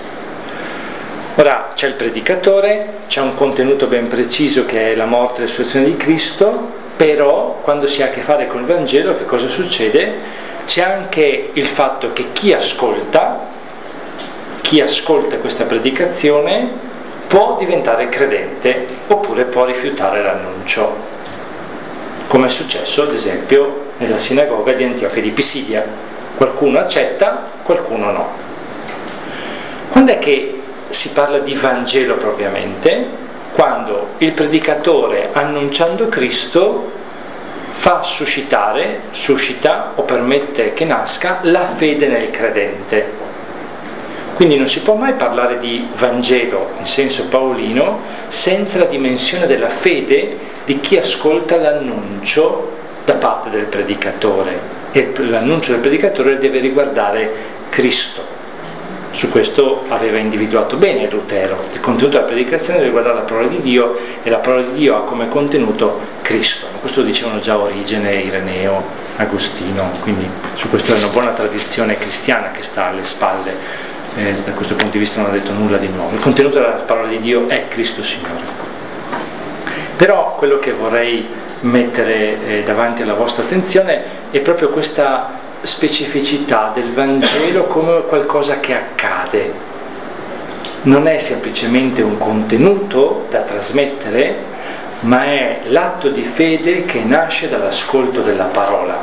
Ora c'è il predicatore, c'è un contenuto ben preciso che è la morte e la resurrezione di Cristo, però quando si ha a che fare con il Vangelo che cosa succede? C'è anche il fatto che chi ascolta, chi ascolta questa predicazione può diventare credente oppure può rifiutare l'annuncio, come è successo ad esempio nella sinagoga di Antiochia di Pisidia. Qualcuno accetta, qualcuno no. Quando è che si parla di Vangelo propriamente? Quando il predicatore, annunciando Cristo, fa suscitare, suscita o permette che nasca la fede nel credente. Quindi non si può mai parlare di Vangelo in senso paolino senza la dimensione della fede di chi ascolta l'annuncio da parte del predicatore, e l'annuncio del predicatore deve riguardare Cristo. Su questo aveva individuato bene Lutero. Il contenuto della predicazione riguarda la parola di Dio, e la parola di Dio ha come contenuto Cristo. Questo lo dicevano già Origene, Ireneo, Agostino, quindi su questo è una buona tradizione cristiana che sta alle spalle. Eh, da questo punto di vista non ha detto nulla di nuovo. Il contenuto della parola di Dio è Cristo Signore. Però quello che vorrei mettere eh, davanti alla vostra attenzione è proprio questa specificità del Vangelo come qualcosa che accade. Non è semplicemente un contenuto da trasmettere, ma è l'atto di fede che nasce dall'ascolto della parola.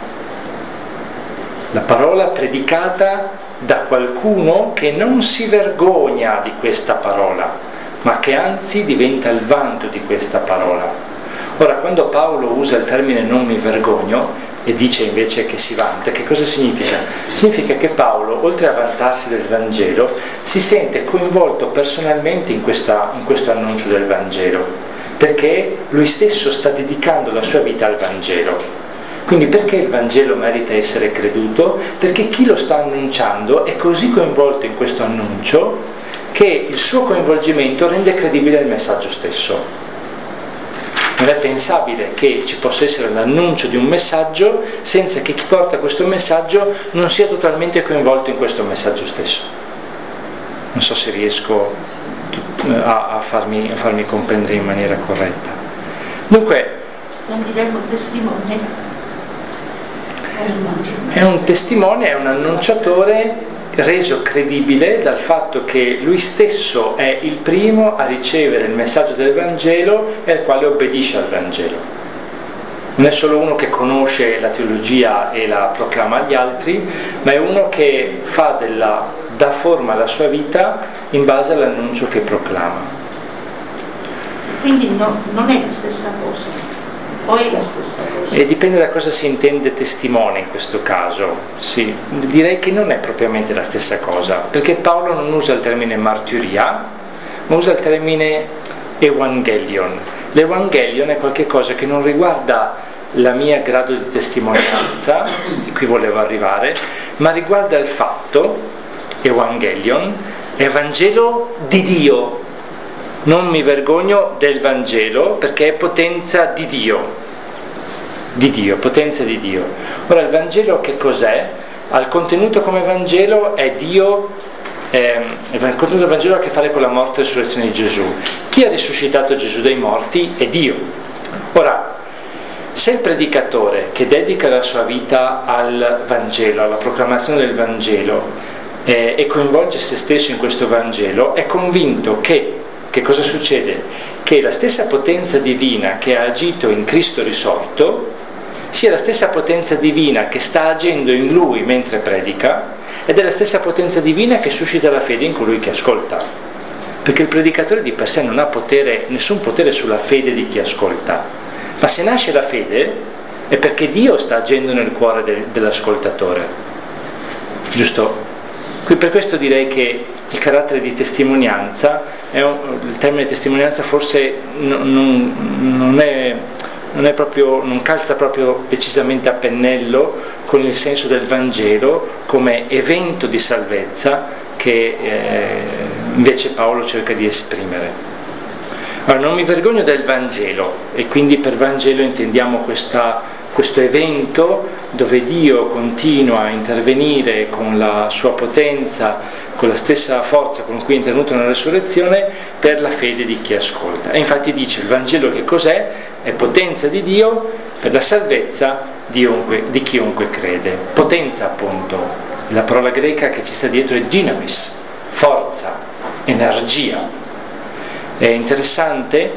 La parola predicata da qualcuno che non si vergogna di questa parola, ma che anzi diventa il vanto di questa parola. Ora, quando Paolo usa il termine non mi vergogno e dice invece che si vanta, che cosa significa? Significa che Paolo, oltre a vantarsi del Vangelo, si sente coinvolto personalmente in, questa, in questo annuncio del Vangelo, perché lui stesso sta dedicando la sua vita al Vangelo. Quindi perché il Vangelo merita essere creduto? Perché chi lo sta annunciando è così coinvolto in questo annuncio che il suo coinvolgimento rende credibile il messaggio stesso. Non è pensabile che ci possa essere l'annuncio di un messaggio senza che chi porta questo messaggio non sia totalmente coinvolto in questo messaggio stesso. Non so se riesco a, a, farmi, a farmi comprendere in maniera corretta. Dunque, non diremmo testimone, è un testimone, è un annunciatore reso credibile dal fatto che lui stesso è il primo a ricevere il messaggio del Vangelo e al quale obbedisce al Vangelo. Non è solo uno che conosce la teologia e la proclama agli altri, ma è uno che fa della, dà forma alla sua vita in base all'annuncio che proclama. Quindi no, non è la stessa cosa. O è la stessa cosa? E dipende da cosa si intende testimone in questo caso. Sì, direi che non è propriamente la stessa cosa, perché Paolo non usa il termine martiria, ma usa il termine evangelion. L'evangelion è qualcosa che non riguarda la mia grado di testimonianza, e qui volevo arrivare, ma riguarda il fatto, evangelion, Evangelo di Dio. Non mi vergogno del Vangelo perché è potenza di Dio, di Dio, potenza di Dio. Ora il Vangelo che cos'è? Al contenuto come Vangelo è Dio, eh, il contenuto del Vangelo ha a che fare con la morte e la risurrezione di Gesù. Chi ha risuscitato Gesù dai morti è Dio. Ora, se il predicatore che dedica la sua vita al Vangelo, alla proclamazione del Vangelo, eh, e coinvolge se stesso in questo Vangelo, è convinto che Che cosa succede? Che la stessa potenza divina che ha agito in Cristo risorto sia la stessa potenza divina che sta agendo in lui mentre predica, ed è la stessa potenza divina che suscita la fede in colui che ascolta. Perché il predicatore di per sé non ha potere, nessun potere sulla fede di chi ascolta, ma se nasce la fede è perché Dio sta agendo nel cuore de, dell'ascoltatore. Giusto? Qui per questo direi che il carattere di testimonianza, è un, il termine testimonianza forse non, non, non, è, non, è proprio, non calza proprio decisamente a pennello con il senso del Vangelo come evento di salvezza che eh, invece Paolo cerca di esprimere. Allora, non mi vergogno del Vangelo, e quindi per Vangelo intendiamo questa, questo evento dove Dio continua a intervenire con la sua potenza, con la stessa forza con cui è intervenuto nella resurrezione per la fede di chi ascolta. E infatti dice il Vangelo che cos'è? È potenza di Dio per la salvezza di, chiunque, di chiunque crede. Potenza, appunto, la parola greca che ci sta dietro è dynamis, forza, energia. È interessante,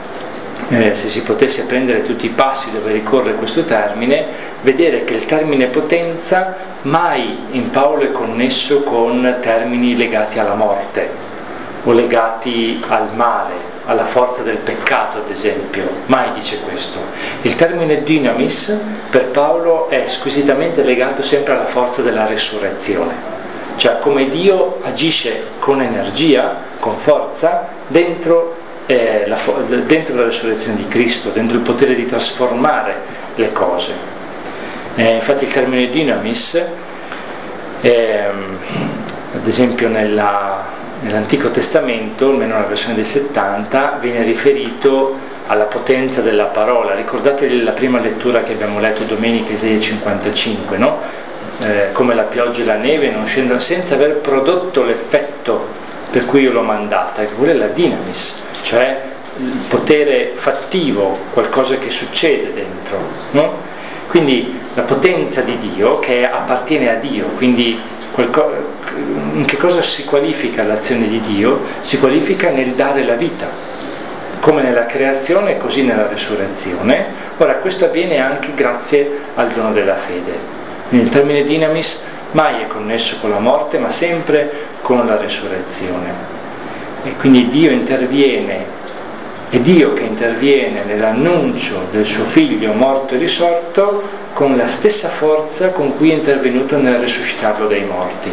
eh, se si potesse prendere tutti i passi dove ricorre questo termine, vedere che il termine potenza mai in Paolo è connesso con termini legati alla morte o legati al male, alla forza del peccato ad esempio, mai dice questo. Il termine dynamis per Paolo è squisitamente legato sempre alla forza della resurrezione, cioè come Dio agisce con energia, con forza dentro, eh, la, dentro la resurrezione di Cristo, dentro il potere di trasformare le cose. Eh, infatti il termine dynamis eh, Ad esempio nella, nell'Antico Testamento, almeno nella versione del settanta, viene riferito alla potenza della parola. Ricordate la prima lettura che abbiamo letto domenica, Isaia cinquantacinque, no? Eh, come la pioggia e la neve non scendono senza aver prodotto l'effetto per cui io l'ho mandata, e quella è la dinamis, cioè il potere fattivo, qualcosa che succede dentro, no? Quindi la potenza di Dio che appartiene a Dio, quindi qualco, in che cosa si qualifica l'azione di Dio? Si qualifica nel dare la vita, come nella creazione così nella resurrezione. Ora questo avviene anche grazie al dono della fede. Quindi il termine dinamis mai è connesso con la morte, ma sempre con la resurrezione. E quindi Dio interviene, è Dio che interviene nell'annuncio del suo figlio morto e risorto con la stessa forza con cui è intervenuto nel risuscitarlo dai morti.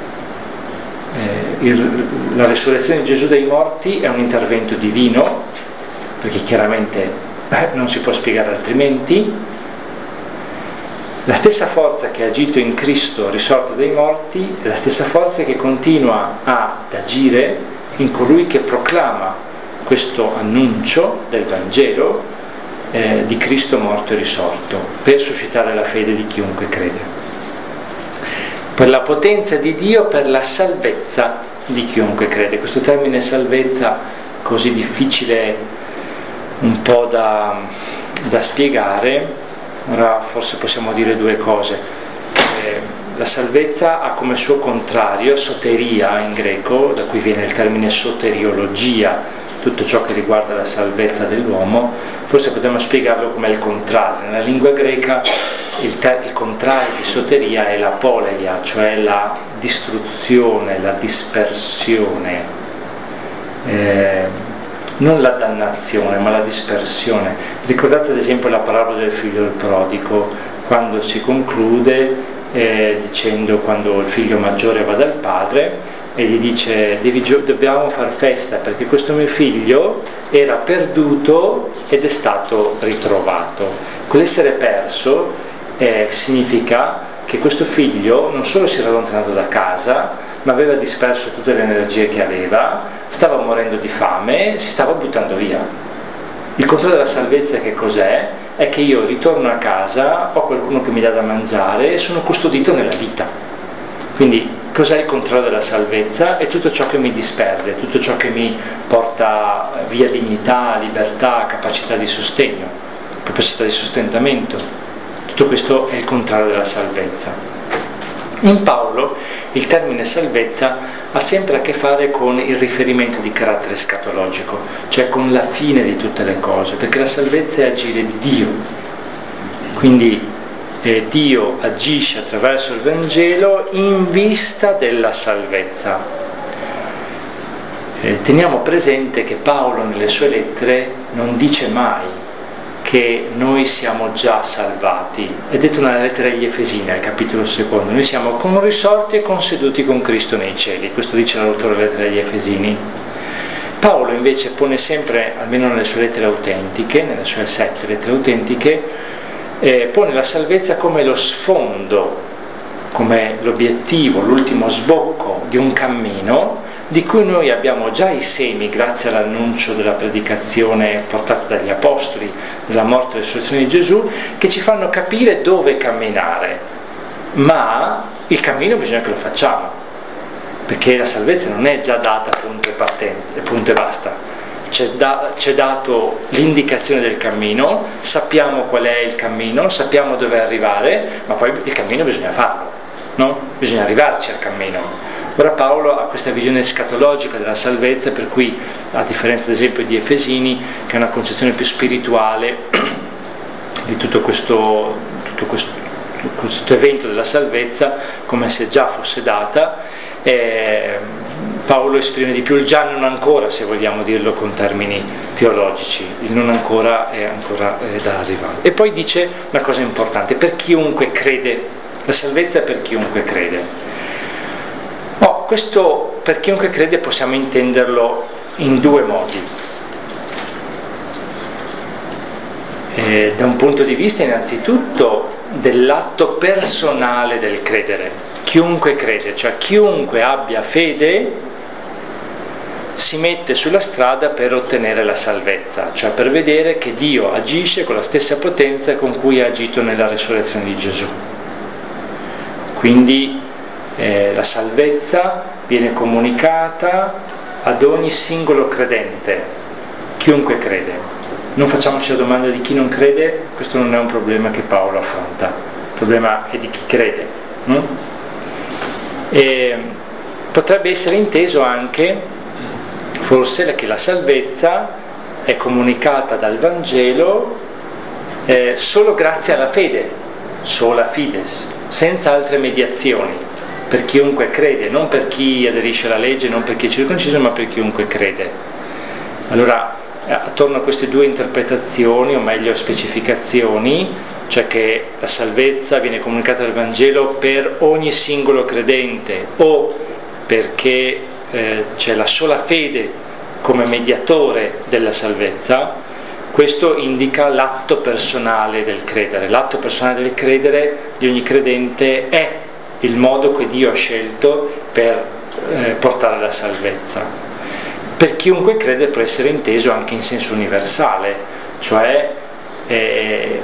Eh, il, la resurrezione di Gesù dai morti è un intervento divino, perché chiaramente eh, non si può spiegare altrimenti. La stessa forza che ha agito in Cristo risorto dai morti è la stessa forza che continua ad agire in colui che proclama questo annuncio del Vangelo eh, di Cristo morto e risorto, per suscitare la fede di chiunque crede. Per la potenza di Dio, per la salvezza di chiunque crede. Questo termine salvezza, così difficile un po' da, da spiegare, ora forse possiamo dire due cose. Eh, la salvezza ha come suo contrario soteria in greco, da cui viene il termine soteriologia, tutto ciò che riguarda la salvezza dell'uomo. Forse potremmo spiegarlo come il contrario. Nella lingua greca il, ter- il contrario di soteria è l'apoleia, cioè la distruzione, la dispersione, eh, non la dannazione ma la dispersione. Ricordate ad esempio la parabola del figlio del prodigo, quando si conclude eh, dicendo, quando il figlio maggiore va dal padre e gli dice: Devi, dobbiamo far festa perché questo mio figlio era perduto ed è stato ritrovato. Quell'essere perso eh, significa che questo figlio non solo si era allontanato da casa, ma aveva disperso tutte le energie che aveva, stava morendo di fame, si stava buttando via. Il contrario della salvezza che cos'è? È che io ritorno a casa, ho qualcuno che mi dà da mangiare e sono custodito nella vita. Quindi cos'è il contrario della salvezza? È tutto ciò che mi disperde, tutto ciò che mi porta via dignità, libertà, capacità di sostegno, capacità di sostentamento. Tutto questo è il contrario della salvezza. In Paolo il termine salvezza ha sempre a che fare con il riferimento di carattere escatologico, cioè con la fine di tutte le cose, perché la salvezza è agire di Dio. Quindi eh, Dio agisce attraverso il Vangelo in vista della salvezza. Eh, teniamo presente che Paolo nelle sue lettere non dice mai che noi siamo già salvati. È detto nella lettera agli Efesini, al capitolo secondo: noi siamo con risorti e conseduti con Cristo nei cieli. Questo dice l'autore della lettera agli Efesini. Paolo invece pone sempre, almeno nelle sue lettere autentiche, nelle sue sette lettere autentiche, eh, pone la salvezza come lo sfondo, come l'obiettivo, l'ultimo sbocco di un cammino di cui noi abbiamo già i semi grazie all'annuncio della predicazione portata dagli Apostoli, della morte e risurrezione di Gesù, che ci fanno capire dove camminare. Ma il cammino bisogna che lo facciamo, perché la salvezza non è già data punto e partenza, punto e basta. C'è, da, c'è dato l'indicazione del cammino, sappiamo qual è il cammino, sappiamo dove arrivare, ma poi il cammino bisogna farlo, no? Bisogna arrivarci al cammino. Ora Paolo ha questa visione escatologica della salvezza, per cui, a differenza ad esempio di Efesini, che è una concezione più spirituale di tutto questo, tutto questo, questo evento della salvezza, come se già fosse data, eh, Paolo esprime di più il già non ancora, se vogliamo dirlo con termini teologici. Il non ancora è ancora eh, da arrivare. E poi dice una cosa importante: per chiunque crede. La salvezza è per chiunque crede. Oh, questo per chiunque crede possiamo intenderlo in due modi. Eh, da un punto di vista innanzitutto dell'atto personale del credere. chiunque crede, cioè chiunque abbia fede si mette sulla strada per ottenere la salvezza, cioè per vedere che Dio agisce con la stessa potenza con cui ha agito nella resurrezione di Gesù. Quindi eh, la salvezza viene comunicata ad ogni singolo credente, chiunque crede. Non facciamoci la domanda di chi non crede, questo non è un problema che Paolo affronta, il problema è di chi crede. No? E potrebbe essere inteso anche forse che la salvezza è comunicata dal Vangelo eh, solo grazie alla fede, sola fides, senza altre mediazioni, per chiunque crede, non per chi aderisce alla legge, non per chi è circonciso, ma per chiunque crede. Allora, attorno a queste due interpretazioni, o meglio specificazioni, cioè che la salvezza viene comunicata dal Vangelo per ogni singolo credente, o perché eh, c'è la sola fede come mediatore della salvezza, questo indica l'atto personale del credere. L'atto personale del credere di ogni credente è il modo che Dio ha scelto per eh, portare la salvezza. Per chiunque crede può essere inteso anche in senso universale, cioè eh, eh,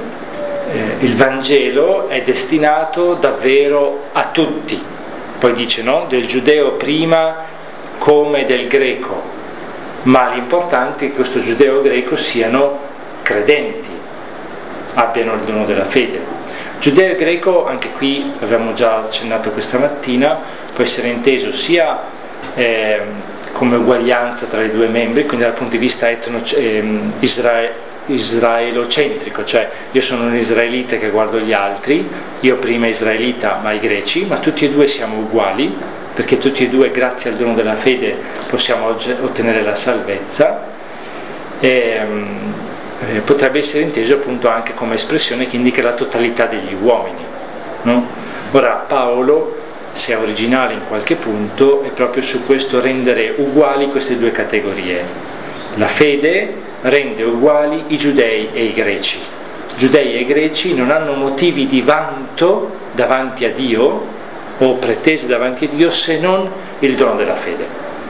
il Vangelo è destinato davvero a tutti. Poi dice, no? Del giudeo prima come del greco, ma l'importante è che questo giudeo greco siano credenti, abbiano il dono della fede. Giudeo e greco, anche qui abbiamo già accennato questa mattina, può essere inteso sia eh, come uguaglianza tra i due membri, quindi dal punto di vista etno, eh, isra- israelocentrico, cioè io sono un israelita che guardo gli altri, io prima israelita ma i greci, ma tutti e due siamo uguali, perché tutti e due grazie al dono della fede possiamo ottenere la salvezza. E, eh, potrebbe essere inteso appunto anche come espressione che indica la totalità degli uomini, no? Ora Paolo, se è originale in qualche punto, è proprio su questo rendere uguali queste due categorie. La fede rende uguali i giudei e i greci. Giudei e greci non hanno motivi di vanto davanti a Dio o pretese davanti a Dio se non il dono della fede.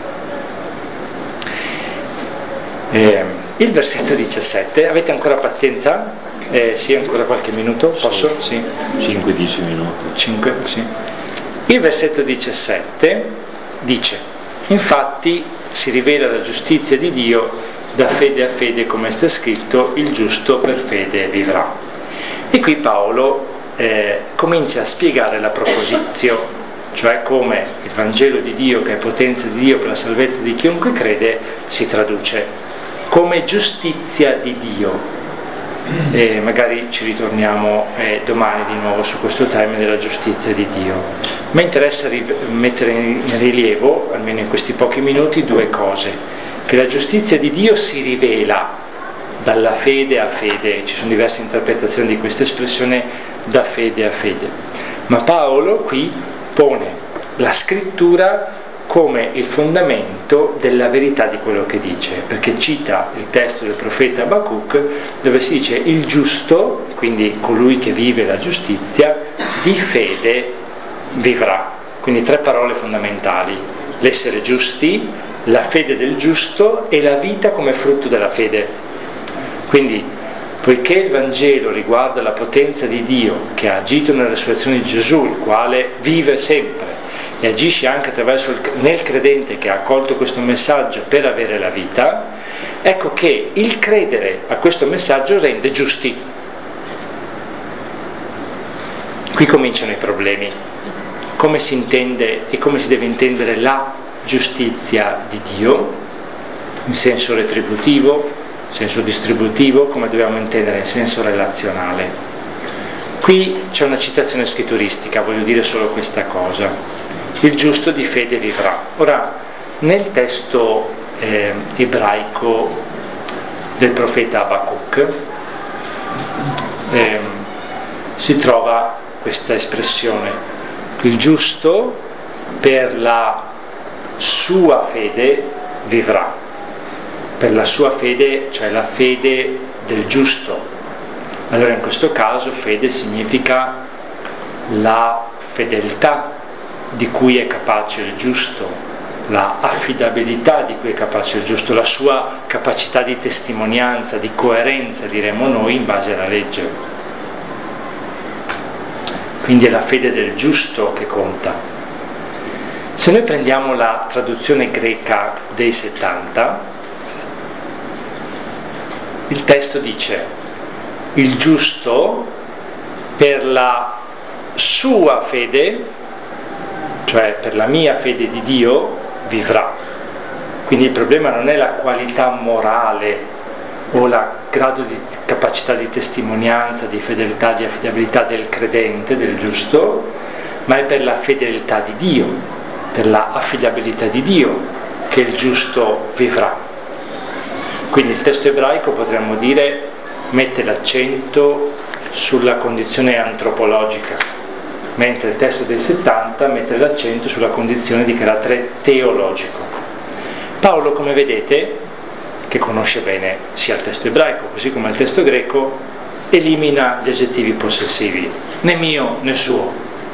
Eh, il versetto diciassette, avete ancora pazienza? Eh, sì, ancora qualche minuto? Posso? Sì. cinque dieci minuti. cinque, sì. Il versetto diciassette dice: infatti si rivela la giustizia di Dio da fede a fede, come sta scritto, il giusto per fede vivrà. E qui Paolo eh, comincia a spiegare la proposizione, cioè come il Vangelo di Dio, che è potenza di Dio per la salvezza di chiunque crede, si traduce come giustizia di Dio. E magari ci ritorniamo eh, domani di nuovo su questo termine della giustizia di Dio. Mi interessa ri- mettere in rilievo, almeno in questi pochi minuti, due cose: che la giustizia di Dio si rivela dalla fede a fede, ci sono diverse interpretazioni di questa espressione, da fede a fede, ma Paolo qui pone la scrittura come il fondamento della verità di quello che dice, perché cita il testo del profeta Abacuc, dove si dice il giusto, quindi colui che vive la giustizia, di fede vivrà. Quindi tre parole fondamentali: l'essere giusti, la fede del giusto e la vita come frutto della fede. Quindi, poiché il Vangelo riguarda la potenza di Dio che ha agito nella resurrezione di Gesù, il quale vive sempre e agisce anche attraverso il, nel credente che ha accolto questo messaggio per avere la vita, ecco che il credere a questo messaggio rende giusti. Qui cominciano i problemi. Come si intende e come si deve intendere la giustizia di Dio, in senso retributivo, in senso distributivo, come dobbiamo intendere in senso relazionale. Qui c'è una citazione scritturistica, voglio dire solo questa cosa: il giusto di fede vivrà. Ora, nel testo eh, ebraico del profeta Abacuc eh, si trova questa espressione: il giusto per la sua fede vivrà. Per la sua fede, cioè la fede del giusto. Allora in questo caso fede significa la fedeltà di cui è capace il giusto, la affidabilità di cui è capace il giusto, la sua capacità di testimonianza, di coerenza, diremmo noi, in base alla legge. Quindi è la fede del giusto che conta. Se noi prendiamo la traduzione greca dei settanta, il testo dice: il giusto per la sua fede, cioè per la mia fede di Dio, vivrà. Quindi il problema non è la qualità morale o il grado di capacità di testimonianza, di fedeltà, di affidabilità del credente, del giusto, ma è per la fedeltà di Dio, per la affidabilità di Dio che il giusto vivrà. Quindi il testo ebraico, potremmo dire, mette l'accento sulla condizione antropologica, mentre il testo del settanta mette l'accento sulla condizione di carattere teologico. Paolo, come vedete, che conosce bene sia il testo ebraico così come il testo greco, elimina gli aggettivi possessivi, né mio né suo,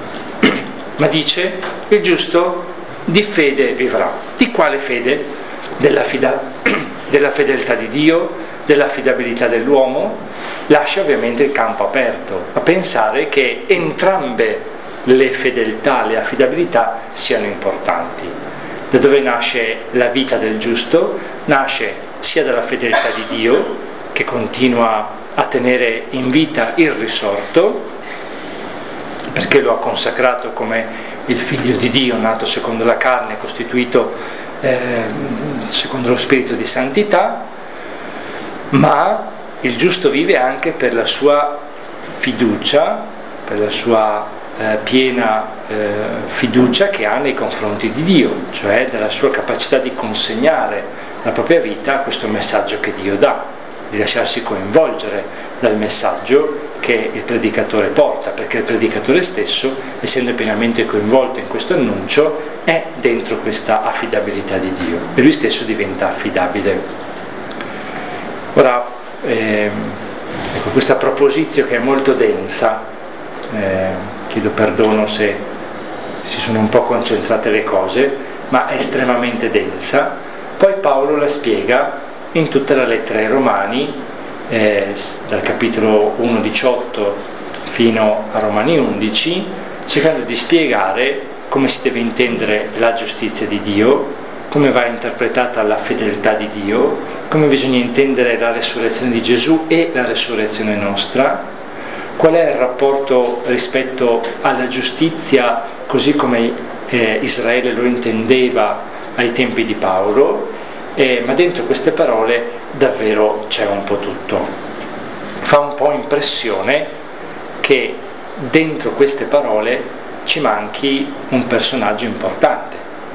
ma dice: il giusto di fede vivrà. Di quale fede? Della, fida, della fedeltà di Dio, dell'affidabilità dell'uomo. Lascia ovviamente il campo aperto a pensare che entrambe le fedeltà, le affidabilità siano importanti. Da dove nasce la vita del giusto? Nasce sia dalla fedeltà di Dio, che continua a tenere in vita il risorto, perché lo ha consacrato come il figlio di Dio, nato secondo la carne, costituito eh, secondo lo spirito di santità, ma il giusto vive anche per la sua fiducia, per la sua eh, piena eh, fiducia che ha nei confronti di Dio, cioè della sua capacità di consegnare la propria vita a questo messaggio che Dio dà, di lasciarsi coinvolgere dal messaggio che il predicatore porta, perché il predicatore stesso, essendo pienamente coinvolto in questo annuncio, è dentro questa affidabilità di Dio e lui stesso diventa affidabile. Ora, ehm, ecco, questa proposizio che è molto densa, eh, chiedo perdono se si sono un po' concentrate le cose, ma è estremamente densa. Poi Paolo la spiega in tutta la lettera ai Romani, eh, dal capitolo uno diciotto fino a Romani undici, cercando di spiegare come si deve intendere la giustizia di Dio, come va interpretata la fedeltà di Dio, come bisogna intendere la resurrezione di Gesù e la resurrezione nostra, qual è il rapporto rispetto alla giustizia così come eh, Israele lo intendeva ai tempi di Paolo, eh, ma dentro queste parole davvero c'è un po' tutto. Fa un po' impressione che dentro queste parole ci manchi un personaggio importante,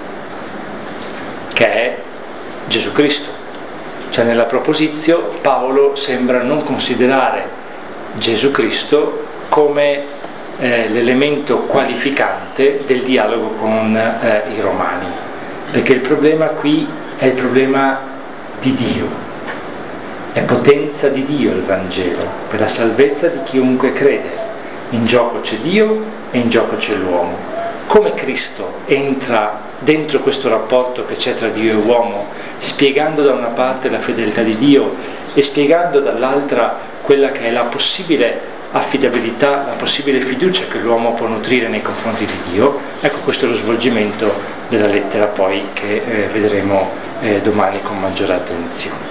che è Gesù Cristo. Cioè nella proposizio Paolo sembra non considerare Gesù Cristo come eh, l'elemento qualificante del dialogo con eh, i Romani, perché il problema qui è il problema di Dio, è potenza di Dio il Vangelo, per la salvezza di chiunque crede. In gioco c'è Dio e in gioco c'è l'uomo. Come Cristo entra dentro questo rapporto che c'è tra Dio e uomo, spiegando da una parte la fedeltà di Dio e spiegando dall'altra quella che è la possibile affidabilità, la possibile fiducia che l'uomo può nutrire nei confronti di Dio. Ecco, questo è lo svolgimento della lettera poi che eh, vedremo eh, domani con maggiore attenzione.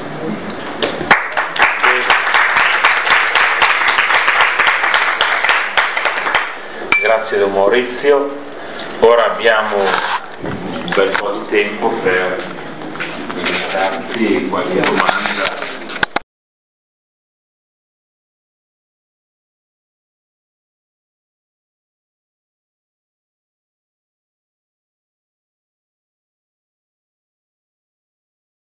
Grazie Don Maurizio. Ora abbiamo un bel po' di tempo per darti qualche domanda.